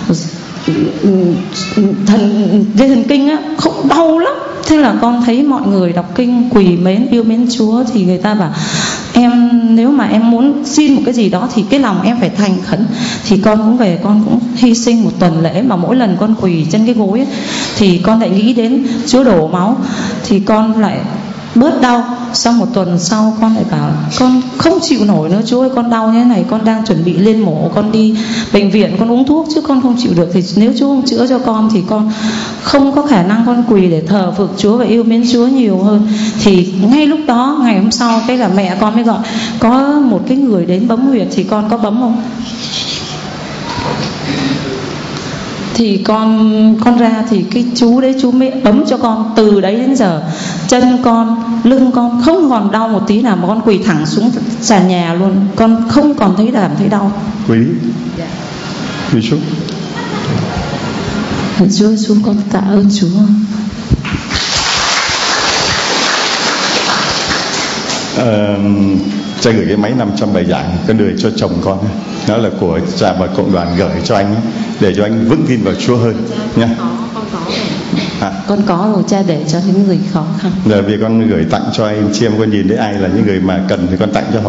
dây thần kinh á, không đau lắm. Thế là con thấy mọi người đọc kinh quỳ mến yêu mến Chúa, thì người ta bảo em nếu mà em muốn xin một cái gì đó thì cái lòng em phải thành khẩn. Thì con cũng về, con cũng hy sinh một tuần lễ, mà mỗi lần con quỳ trên cái gối ấy, thì con lại nghĩ đến Chúa đổ máu, thì con lại bớt đau. Sau một tuần sau con lại bảo con không chịu nổi nữa, Chúa ơi con đau như thế này, con đang chuẩn bị lên mổ, con đi bệnh viện con uống thuốc chứ con không chịu được. Thì nếu Chúa không chữa cho con thì con không có khả năng con quỳ để thờ phượng Chúa và yêu mến Chúa nhiều hơn. Thì ngay lúc đó, ngày hôm sau, cái là mẹ con mới gọi có một cái người đến bấm huyệt. Thì con có bấm không? Thì con ra thì cái chú đấy chú mới bấm cho con. Từ đấy đến giờ chân con, lưng con không còn đau một tí nào, mà con quỳ thẳng xuống sàn nhà luôn, con không còn cảm thấy đau. Quỳ đi. Quỳ xuống. Chúa ơi, xuống con tạ ơn Chúa. Cha gửi cái máy 500 bài giảng con đưa cho chồng con, đó là của cha và cộng đoàn gửi cho anh, để cho anh vững tin vào Chúa hơn nha. Con có rồi cha, để cho những người khó khăn. Giờ vì con gửi tặng cho anh chị em, con nhìn thấy ai là những người mà cần thì con tặng cho họ.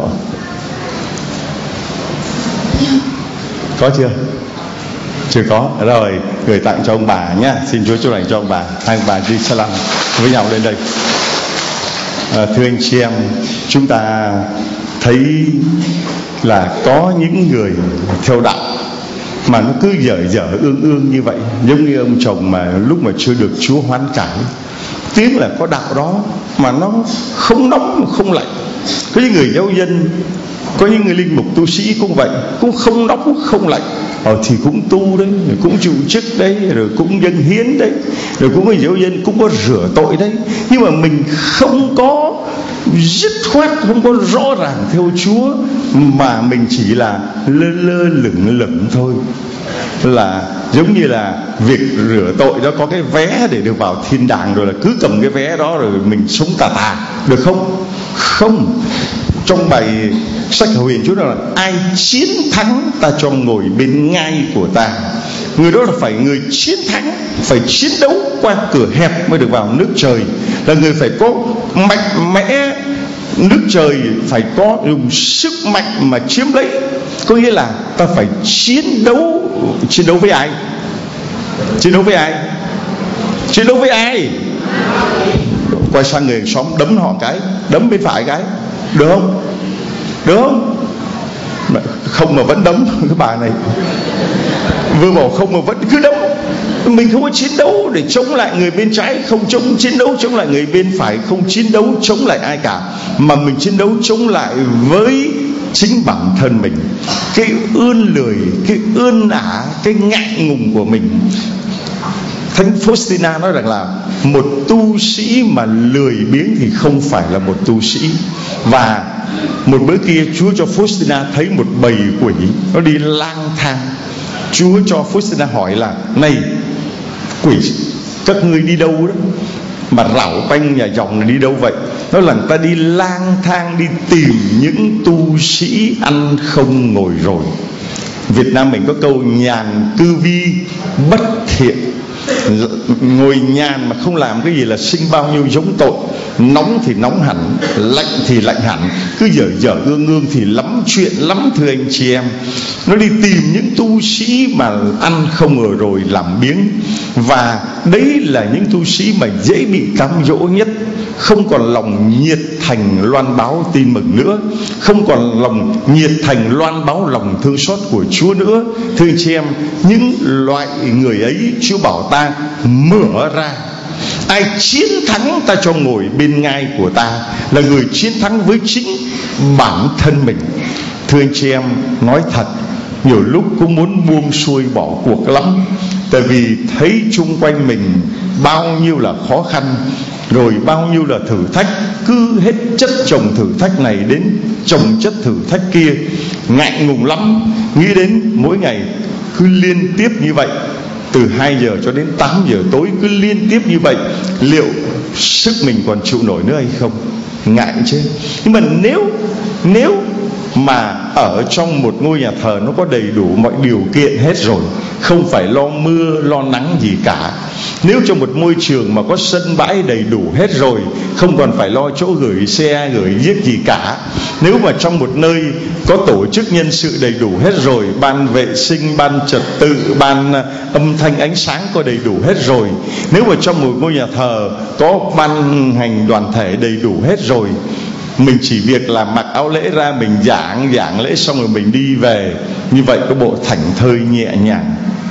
Có chưa? Chưa có. Rồi gửi tặng cho ông bà nhá. Xin Chúa chúc lành cho ông bà. Hai ông bà đi salam với nhau lên đây. Thưa anh chị em, chúng ta thấy là có những người theo đạo mà nó cứ dở ương như vậy, giống như ông chồng mà lúc mà chưa được Chúa hoán cải, tiếng là có đạo đó mà nó không nóng không lạnh. Có những người giáo dân, có những người linh mục tu sĩ cũng vậy, cũng không nóng không lạnh. Thì cũng tu đấy, rồi cũng trụ chức đấy, rồi cũng dâng hiến đấy, rồi cũng có giáo dân, cũng có rửa tội đấy. Nhưng mà mình không có dứt khoát, không có rõ ràng theo Chúa, mà mình chỉ là lơ lửng thôi. Là giống như là việc rửa tội đó có cái vé để được vào thiên đàng, rồi là cứ cầm cái vé đó rồi mình sống tà được không? Không. Trong bài sách Huyền Chúa nói là ai chiến thắng ta cho ngồi bên ngai của ta. Người đó là phải người chiến thắng, phải chiến đấu qua cửa hẹp mới được vào nước trời. Là người phải có mạnh mẽ, nước trời phải có dùng sức mạnh mà chiếm lấy. Có nghĩa là ta phải chiến đấu. Chiến đấu với ai? Chiến đấu với ai? Chiến đấu với ai? Quay sang người xóm đấm họ cái, đấm bên phải cái, được không? Được không? Không mà vẫn đấm. Cái bà này vừa bảo không mà vẫn cứ đấm. Mình không có chiến đấu để chống lại người bên trái, không chiến đấu chống lại người bên phải, không chiến đấu chống lại ai cả, mà mình chiến đấu chống lại với chính bản thân mình, cái ươn lười, cái ươn ả, cái ngại ngùng của mình. Thánh Faustina nói rằng là một tu sĩ mà lười biếng thì không phải là một tu sĩ. Và một bữa kia Chúa cho Faustina thấy một bầy quỷ nó đi lang thang. Chúa cho Faustina hỏi là: này quỷ, các ngươi đi đâu đó mà rảo quanh nhà dòng này đi đâu vậy? Nó là người ta đi lang thang, đi tìm những tu sĩ ăn không ngồi rồi. Việt Nam mình có câu nhàn cư vi bất thiện. ngồi nhàn mà không làm cái gì là sinh bao nhiêu giống tội. Nóng thì nóng hẳn, lạnh thì lạnh hẳn, cứ dở ương thì lắm chuyện lắm thưa anh chị em. Nó đi tìm những tu sĩ mà ăn không ở rồi làm biếng. Và đấy là những tu sĩ mà dễ bị cám dỗ nhất. Không còn lòng nhiệt thành loan báo tin mừng nữa, không còn lòng nhiệt thành loan báo lòng thương xót của Chúa nữa. Thưa anh chị em, những loại người ấy Chúa bảo ta mở ra. Ai chiến thắng ta cho ngồi bên ngai của ta, là người chiến thắng với chính bản thân mình. Thưa anh chị em, nói thật, nhiều lúc cũng muốn buông xuôi bỏ cuộc lắm. Tại vì thấy chung quanh mình bao nhiêu là khó khăn, rồi bao nhiêu là thử thách, cứ hết chất chồng thử thách này đến chồng chất thử thách kia, ngại ngùng lắm. Nghĩ đến mỗi ngày cứ liên tiếp như vậy, từ 2 giờ cho đến 8 giờ tối cứ liên tiếp như vậy, liệu sức mình còn chịu nổi nữa hay không? Ngại chứ. Nhưng mà nếu mà ở trong một ngôi nhà thờ nó có đầy đủ mọi điều kiện hết rồi, không phải lo mưa lo nắng gì cả. Nếu trong một môi trường mà có sân bãi đầy đủ hết rồi, không còn phải lo chỗ gửi xe gửi giết gì cả. Nếu mà trong một nơi có tổ chức nhân sự đầy đủ hết rồi, ban vệ sinh, ban trật tự, ban âm thanh ánh sáng có đầy đủ hết rồi. Nếu mà trong một ngôi nhà thờ có ban hành đoàn thể đầy đủ hết rồi, mình chỉ việc là mặc áo lễ ra, mình giảng lễ xong rồi mình đi về. Như vậy có bộ thảnh thơi nhẹ nhàng.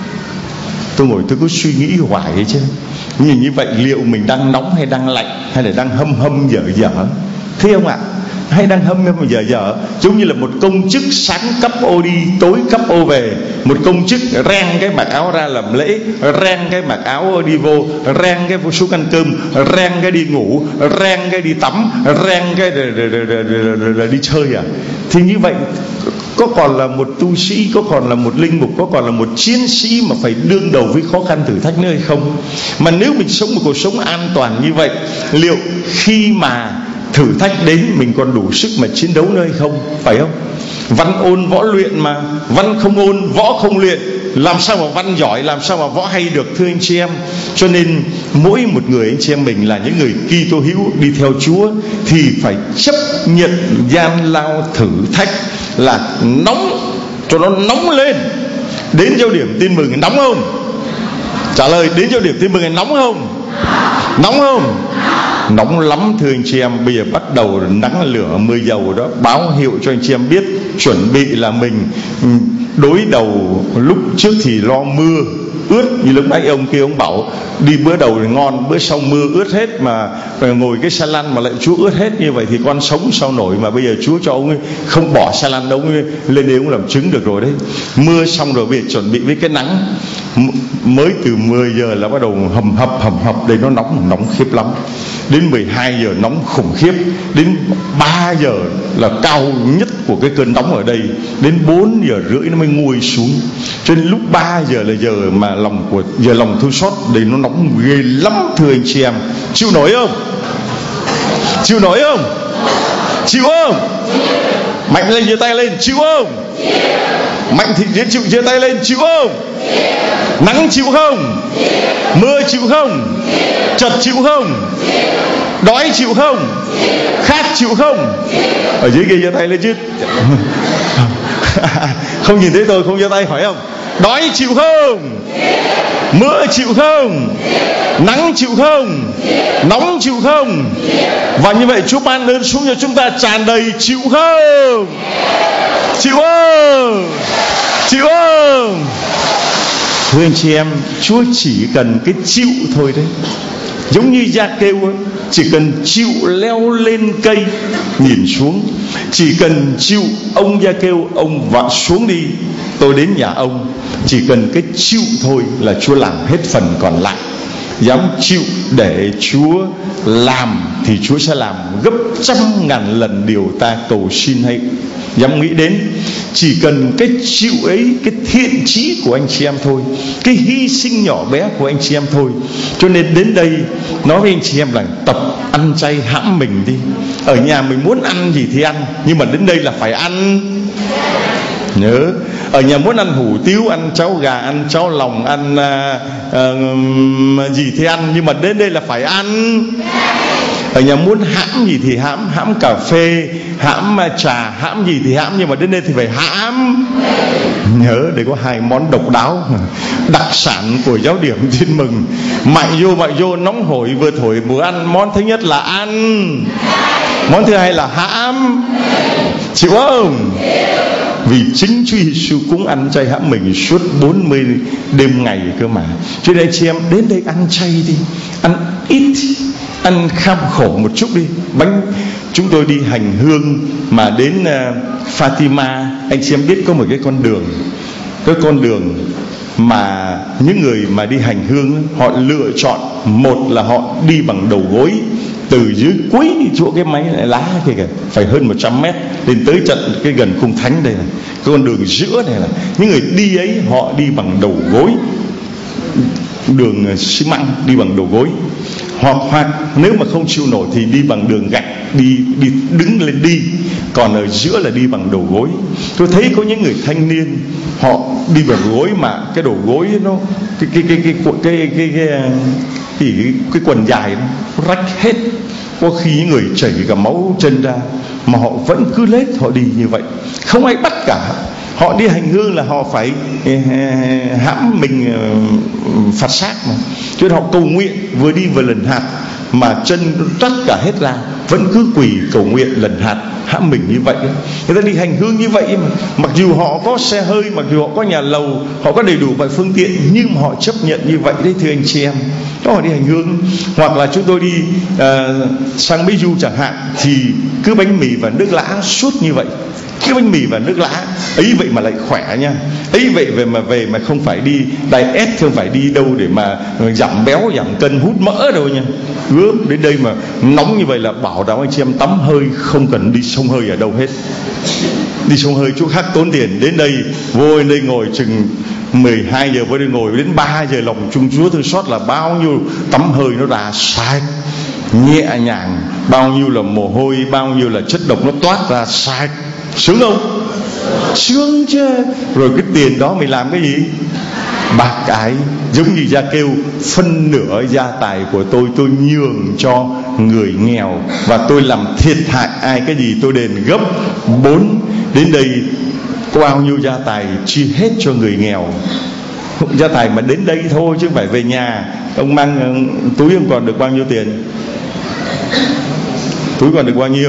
Tôi ngồi tôi cứ suy nghĩ hoài ấy chứ. Nhìn như vậy liệu mình đang nóng hay đang lạnh, hay là đang hâm dở? Thấy không ạ? Hay đang hâm dở? Giống như là một công chức sáng cấp ô đi, tối cấp ô về. Một công chức rang cái mặc áo ra làm lễ, rang cái mặc áo đi vô, rang cái vô xuống ăn cơm, rang cái đi ngủ, rang cái đi tắm, rang cái đi chơi à? Thì như vậy có còn là một tu sĩ, có còn là một linh mục, có còn là một chiến sĩ mà phải đương đầu với khó khăn thử thách nữa hay không? Mà nếu mình sống một cuộc sống an toàn như vậy, liệu khi mà thử thách đến mình còn đủ sức mà chiến đấu nữa hay không? Phải không? Văn ôn võ luyện mà, văn không ôn võ không luyện, làm sao mà văn giỏi, làm sao mà võ hay được, thưa anh chị em. Cho nên mỗi một người anh chị em mình là những người Kitô hữu đi theo Chúa thì phải chấp nhận gian lao thử thách, là nóng cho nó nóng lên. Đến giao điểm tin mừng nóng không? Trả lời, đến giao điểm tin mừng nóng không? Nóng không? Nóng lắm thưa anh chị em. Bây giờ bắt đầu nắng lửa mưa dầu đó, báo hiệu cho anh chị em biết chuẩn bị là mình đối đầu. Lúc trước thì lo mưa ướt, như lúc nãy ông kia ông bảo đi bữa đầu thì ngon, bữa sau mưa ướt hết, mà ngồi cái xe lăn mà lại Chúa ướt hết như vậy thì con sống sao nổi. Mà bây giờ Chúa cho ông ấy không bỏ xe lăn đâu, ông ấy lên đây ông làm chứng được rồi đấy. Mưa xong rồi bây giờ chuẩn bị với cái nắng, mới từ 10 giờ là bắt đầu hầm hập đây, nó nóng khiếp lắm. Đến 12 giờ nóng khủng khiếp, đến 3 giờ là cao nhất của cái cơn nóng ở đây, đến 4 giờ rưỡi nó mới nguôi xuống. Cho nên lúc 3 giờ là giờ mà lòng thương xót đây, nó nóng ghê lắm thưa anh chị em. Chịu nổi không? Chịu nổi không? Chịu không? Mạnh lên giơ tay lên, chịu không? Mạnh thì chịu, giơ tay lên, chịu không? Nắng chịu không? Mưa chịu không? Chật chịu không? Đói chịu không? Khát chịu không? Ở dưới kia giơ tay lên chứ. Không nhìn thấy tôi không giơ tay, hỏi không? Đói chịu không? Mưa chịu không? Nắng chịu không? Nóng chịu không? Và như vậy Chúa ban ơn xuống cho chúng ta tràn đầy, chịu không? Chịu không? Chịu không? Thưa anh chị em, Chúa chỉ cần cái chịu thôi đấy. Giống như Gia-kêu, chỉ cần chịu leo lên cây nhìn xuống, chỉ cần chịu, ông Gia-kêu ông vạ xuống đi, tôi đến nhà ông. Chỉ cần cái chịu thôi là Chúa làm hết phần còn lại. Dám chịu để Chúa làm thì Chúa sẽ làm gấp 100.000 lần điều ta cầu xin hay dám nghĩ đến. Chỉ cần cái chịu ấy, cái thiện chí của anh chị em thôi, cái hy sinh nhỏ bé của anh chị em thôi. Cho nên đến đây nói với anh chị em là tập ăn chay hãm mình đi. Ở nhà mình muốn ăn gì thì ăn, nhưng mà đến đây là phải ăn Nhớ, ở nhà muốn ăn hủ tiếu, ăn cháo gà, ăn cháo lòng, ăn gì thì ăn, nhưng mà đến đây là phải ăn. Ở nhà muốn hãm gì thì hãm, hãm cà phê, hãm trà, hãm gì thì hãm, nhưng mà đến đây thì phải hãm. Nhớ, để có hai món độc đáo đặc sản của giáo điểm Tin Mừng. Mại vô nóng hổi vừa thổi vừa ăn. Món thứ nhất là ăn, món thứ hai là hãm. Chịu không? Vì chính Chúa Giêsu cũng ăn chay hãm mình suốt 40 đêm ngày cơ mà. Cho nên chị em đến đây ăn chay đi, ăn ít, ăn kham khổ một chút đi. Bánh, chúng tôi đi hành hương mà đến Fatima, anh chị em biết có một cái con đường, cái con đường mà những người mà đi hành hương họ lựa chọn, một là họ đi bằng đầu gối từ dưới cuối chỗ cái máy lá kia kìa, phải hơn 100 mét lên tới trận cái gần cung thánh đây này, cái con đường giữa này là những người đi ấy họ đi bằng đầu gối, đường xi măng đi bằng đầu gối, hoặc nếu mà không chịu nổi thì đi bằng đường gạch, đi đứng lên đi, còn ở giữa là đi bằng đầu gối. Tôi thấy có những người thanh niên họ đi bằng gối mà cái đầu gối nó cái quần dài nó rách hết, có khi những người chảy cả máu chân ra mà họ vẫn cứ lết họ đi như vậy, không ai bắt cả. Họ đi hành hương là họ phải hãm mình phạt xác mà, cho nên họ cầu nguyện vừa đi vừa lần hạt mà chân trắt cả hết ra, vẫn cứ quỳ cầu nguyện lần hạt hãm mình như vậy. Người ta đi hành hương như vậy mà, mặc dù họ có xe hơi, mặc dù họ có nhà lầu, họ có đầy đủ mọi phương tiện, nhưng mà họ chấp nhận như vậy đấy thưa anh chị em. Đó họ đi hành hương. Hoặc là chúng tôi đi sang Mỹ Du chẳng hạn, thì cứ bánh mì và nước lã suốt như vậy, cái bánh mì và nước lã ấy vậy mà lại khỏe nha, ấy vậy về mà không phải đi diet, không phải đi đâu để mà giảm béo giảm cân hút mỡ đâu nha. Ướp đến đây mà nóng như vậy là bảo đảm anh chị em tắm hơi không cần đi xông hơi ở đâu hết, đi xông hơi chỗ khác tốn tiền. Đến đây vô đây ngồi chừng 12 giờ vô đây ngồi đến 3 giờ, lòng Trung Chúa thương xót là bao nhiêu tắm hơi nó ra sạch nhẹ nhàng, bao nhiêu là mồ hôi, bao nhiêu là chất độc nó toát ra sạch. Sướng không? Sướng chứ. Rồi cái tiền đó mình làm cái gì? Bác ái. Giống như Gia Kêu, phân nửa gia tài của tôi nhường cho người nghèo, và tôi làm thiệt hại ai cái gì tôi đền gấp 4. Đến đây có bao nhiêu gia tài chia hết cho người nghèo. Gia tài mà đến đây thôi chứ không phải về nhà. Ông mang túi ông còn được bao nhiêu tiền? Túi còn được bao nhiêu?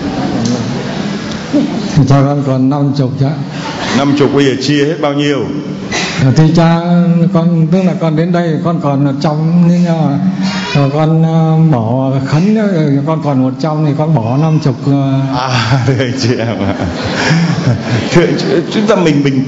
Cha con còn 50 chứ. 50 bây giờ chia hết bao nhiêu? Thì cha con, tức là con đến đây con còn trong, nhưng mà con bỏ khấn, con còn 100 thì con bỏ 50. Thưa anh chị em, thưa chúng ta mình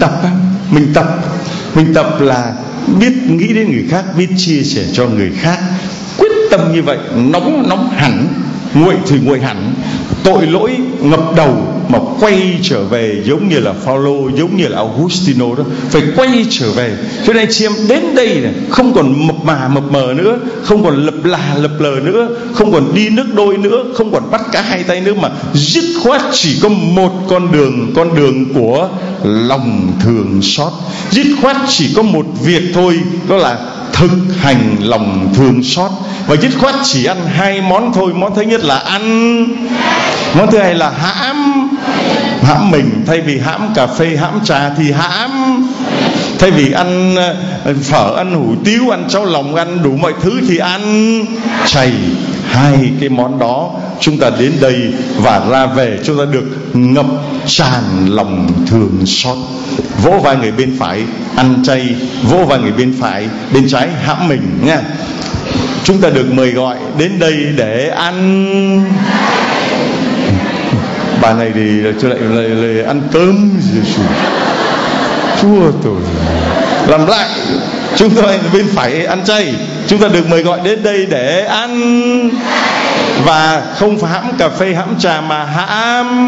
tập là biết nghĩ đến người khác, biết chia sẻ cho người khác, quyết tâm như vậy, nóng hẳn, nguội thì nguội hẳn, tội lỗi ngập đầu mà quay trở về, giống như là Phaolô, giống như là Augustino đó, phải quay trở về. Cho nên chị em đến đây này, không còn mập mờ nữa, không còn lập lờ nữa, không còn đi nước đôi nữa, không còn bắt cá hai tay nữa, mà dứt khoát chỉ có một con đường của lòng thương xót. Dứt khoát chỉ có một việc thôi, đó là thực hành lòng thương xót. Và dứt khoát chỉ ăn 2 món thôi. Món thứ nhất là ăn, món thứ hai là hãm mình. Thay vì hãm cà phê, hãm trà thì hãm. Thay vì ăn phở, ăn hủ tiếu, ăn cháo lòng, ăn đủ mọi thứ thì ăn chay. 2 cái món đó chúng ta đến đây và ra về, chúng ta được ngập tràn lòng thương xót. Vỗ vai người bên phải ăn chay, vỗ vai người bên trái hãm mình nha. Chúng ta được mời gọi đến đây để ăn. Bà này thì cho lại ăn cơm. Chúa tôi làm lại. Chúng ta bên phải ăn chay, chúng ta được mời gọi đến đây để ăn, và không phải hãm cà phê, hãm trà, mà hãm.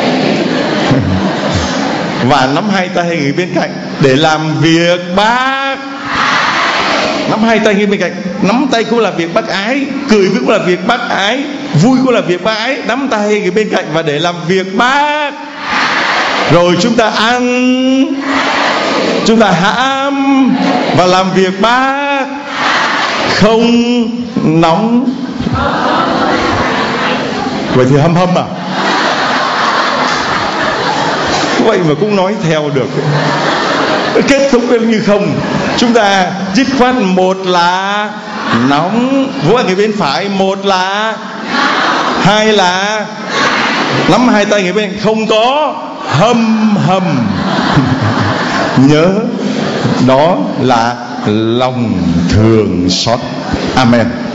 Và nắm 2 tay người bên cạnh để làm việc bác. Nắm 2 tay người bên cạnh, nắm tay cũng là việc bác ái, cười cũng là việc bác ái, vui cũng là việc bác ái. Nắm tay người bên cạnh và để làm việc bác. Rồi chúng ta ăn, chúng ta hãm và làm việc bác, không nóng. Vậy thì hâm à? Vậy mà cũng nói theo được. Kết thúc như không. Chúng ta dứt khoát, một là nóng, vỗ người bên phải, một là, hai là, nắm hai tay người bên, không có hâm. Nhớ đó là lòng thương xót. Amen.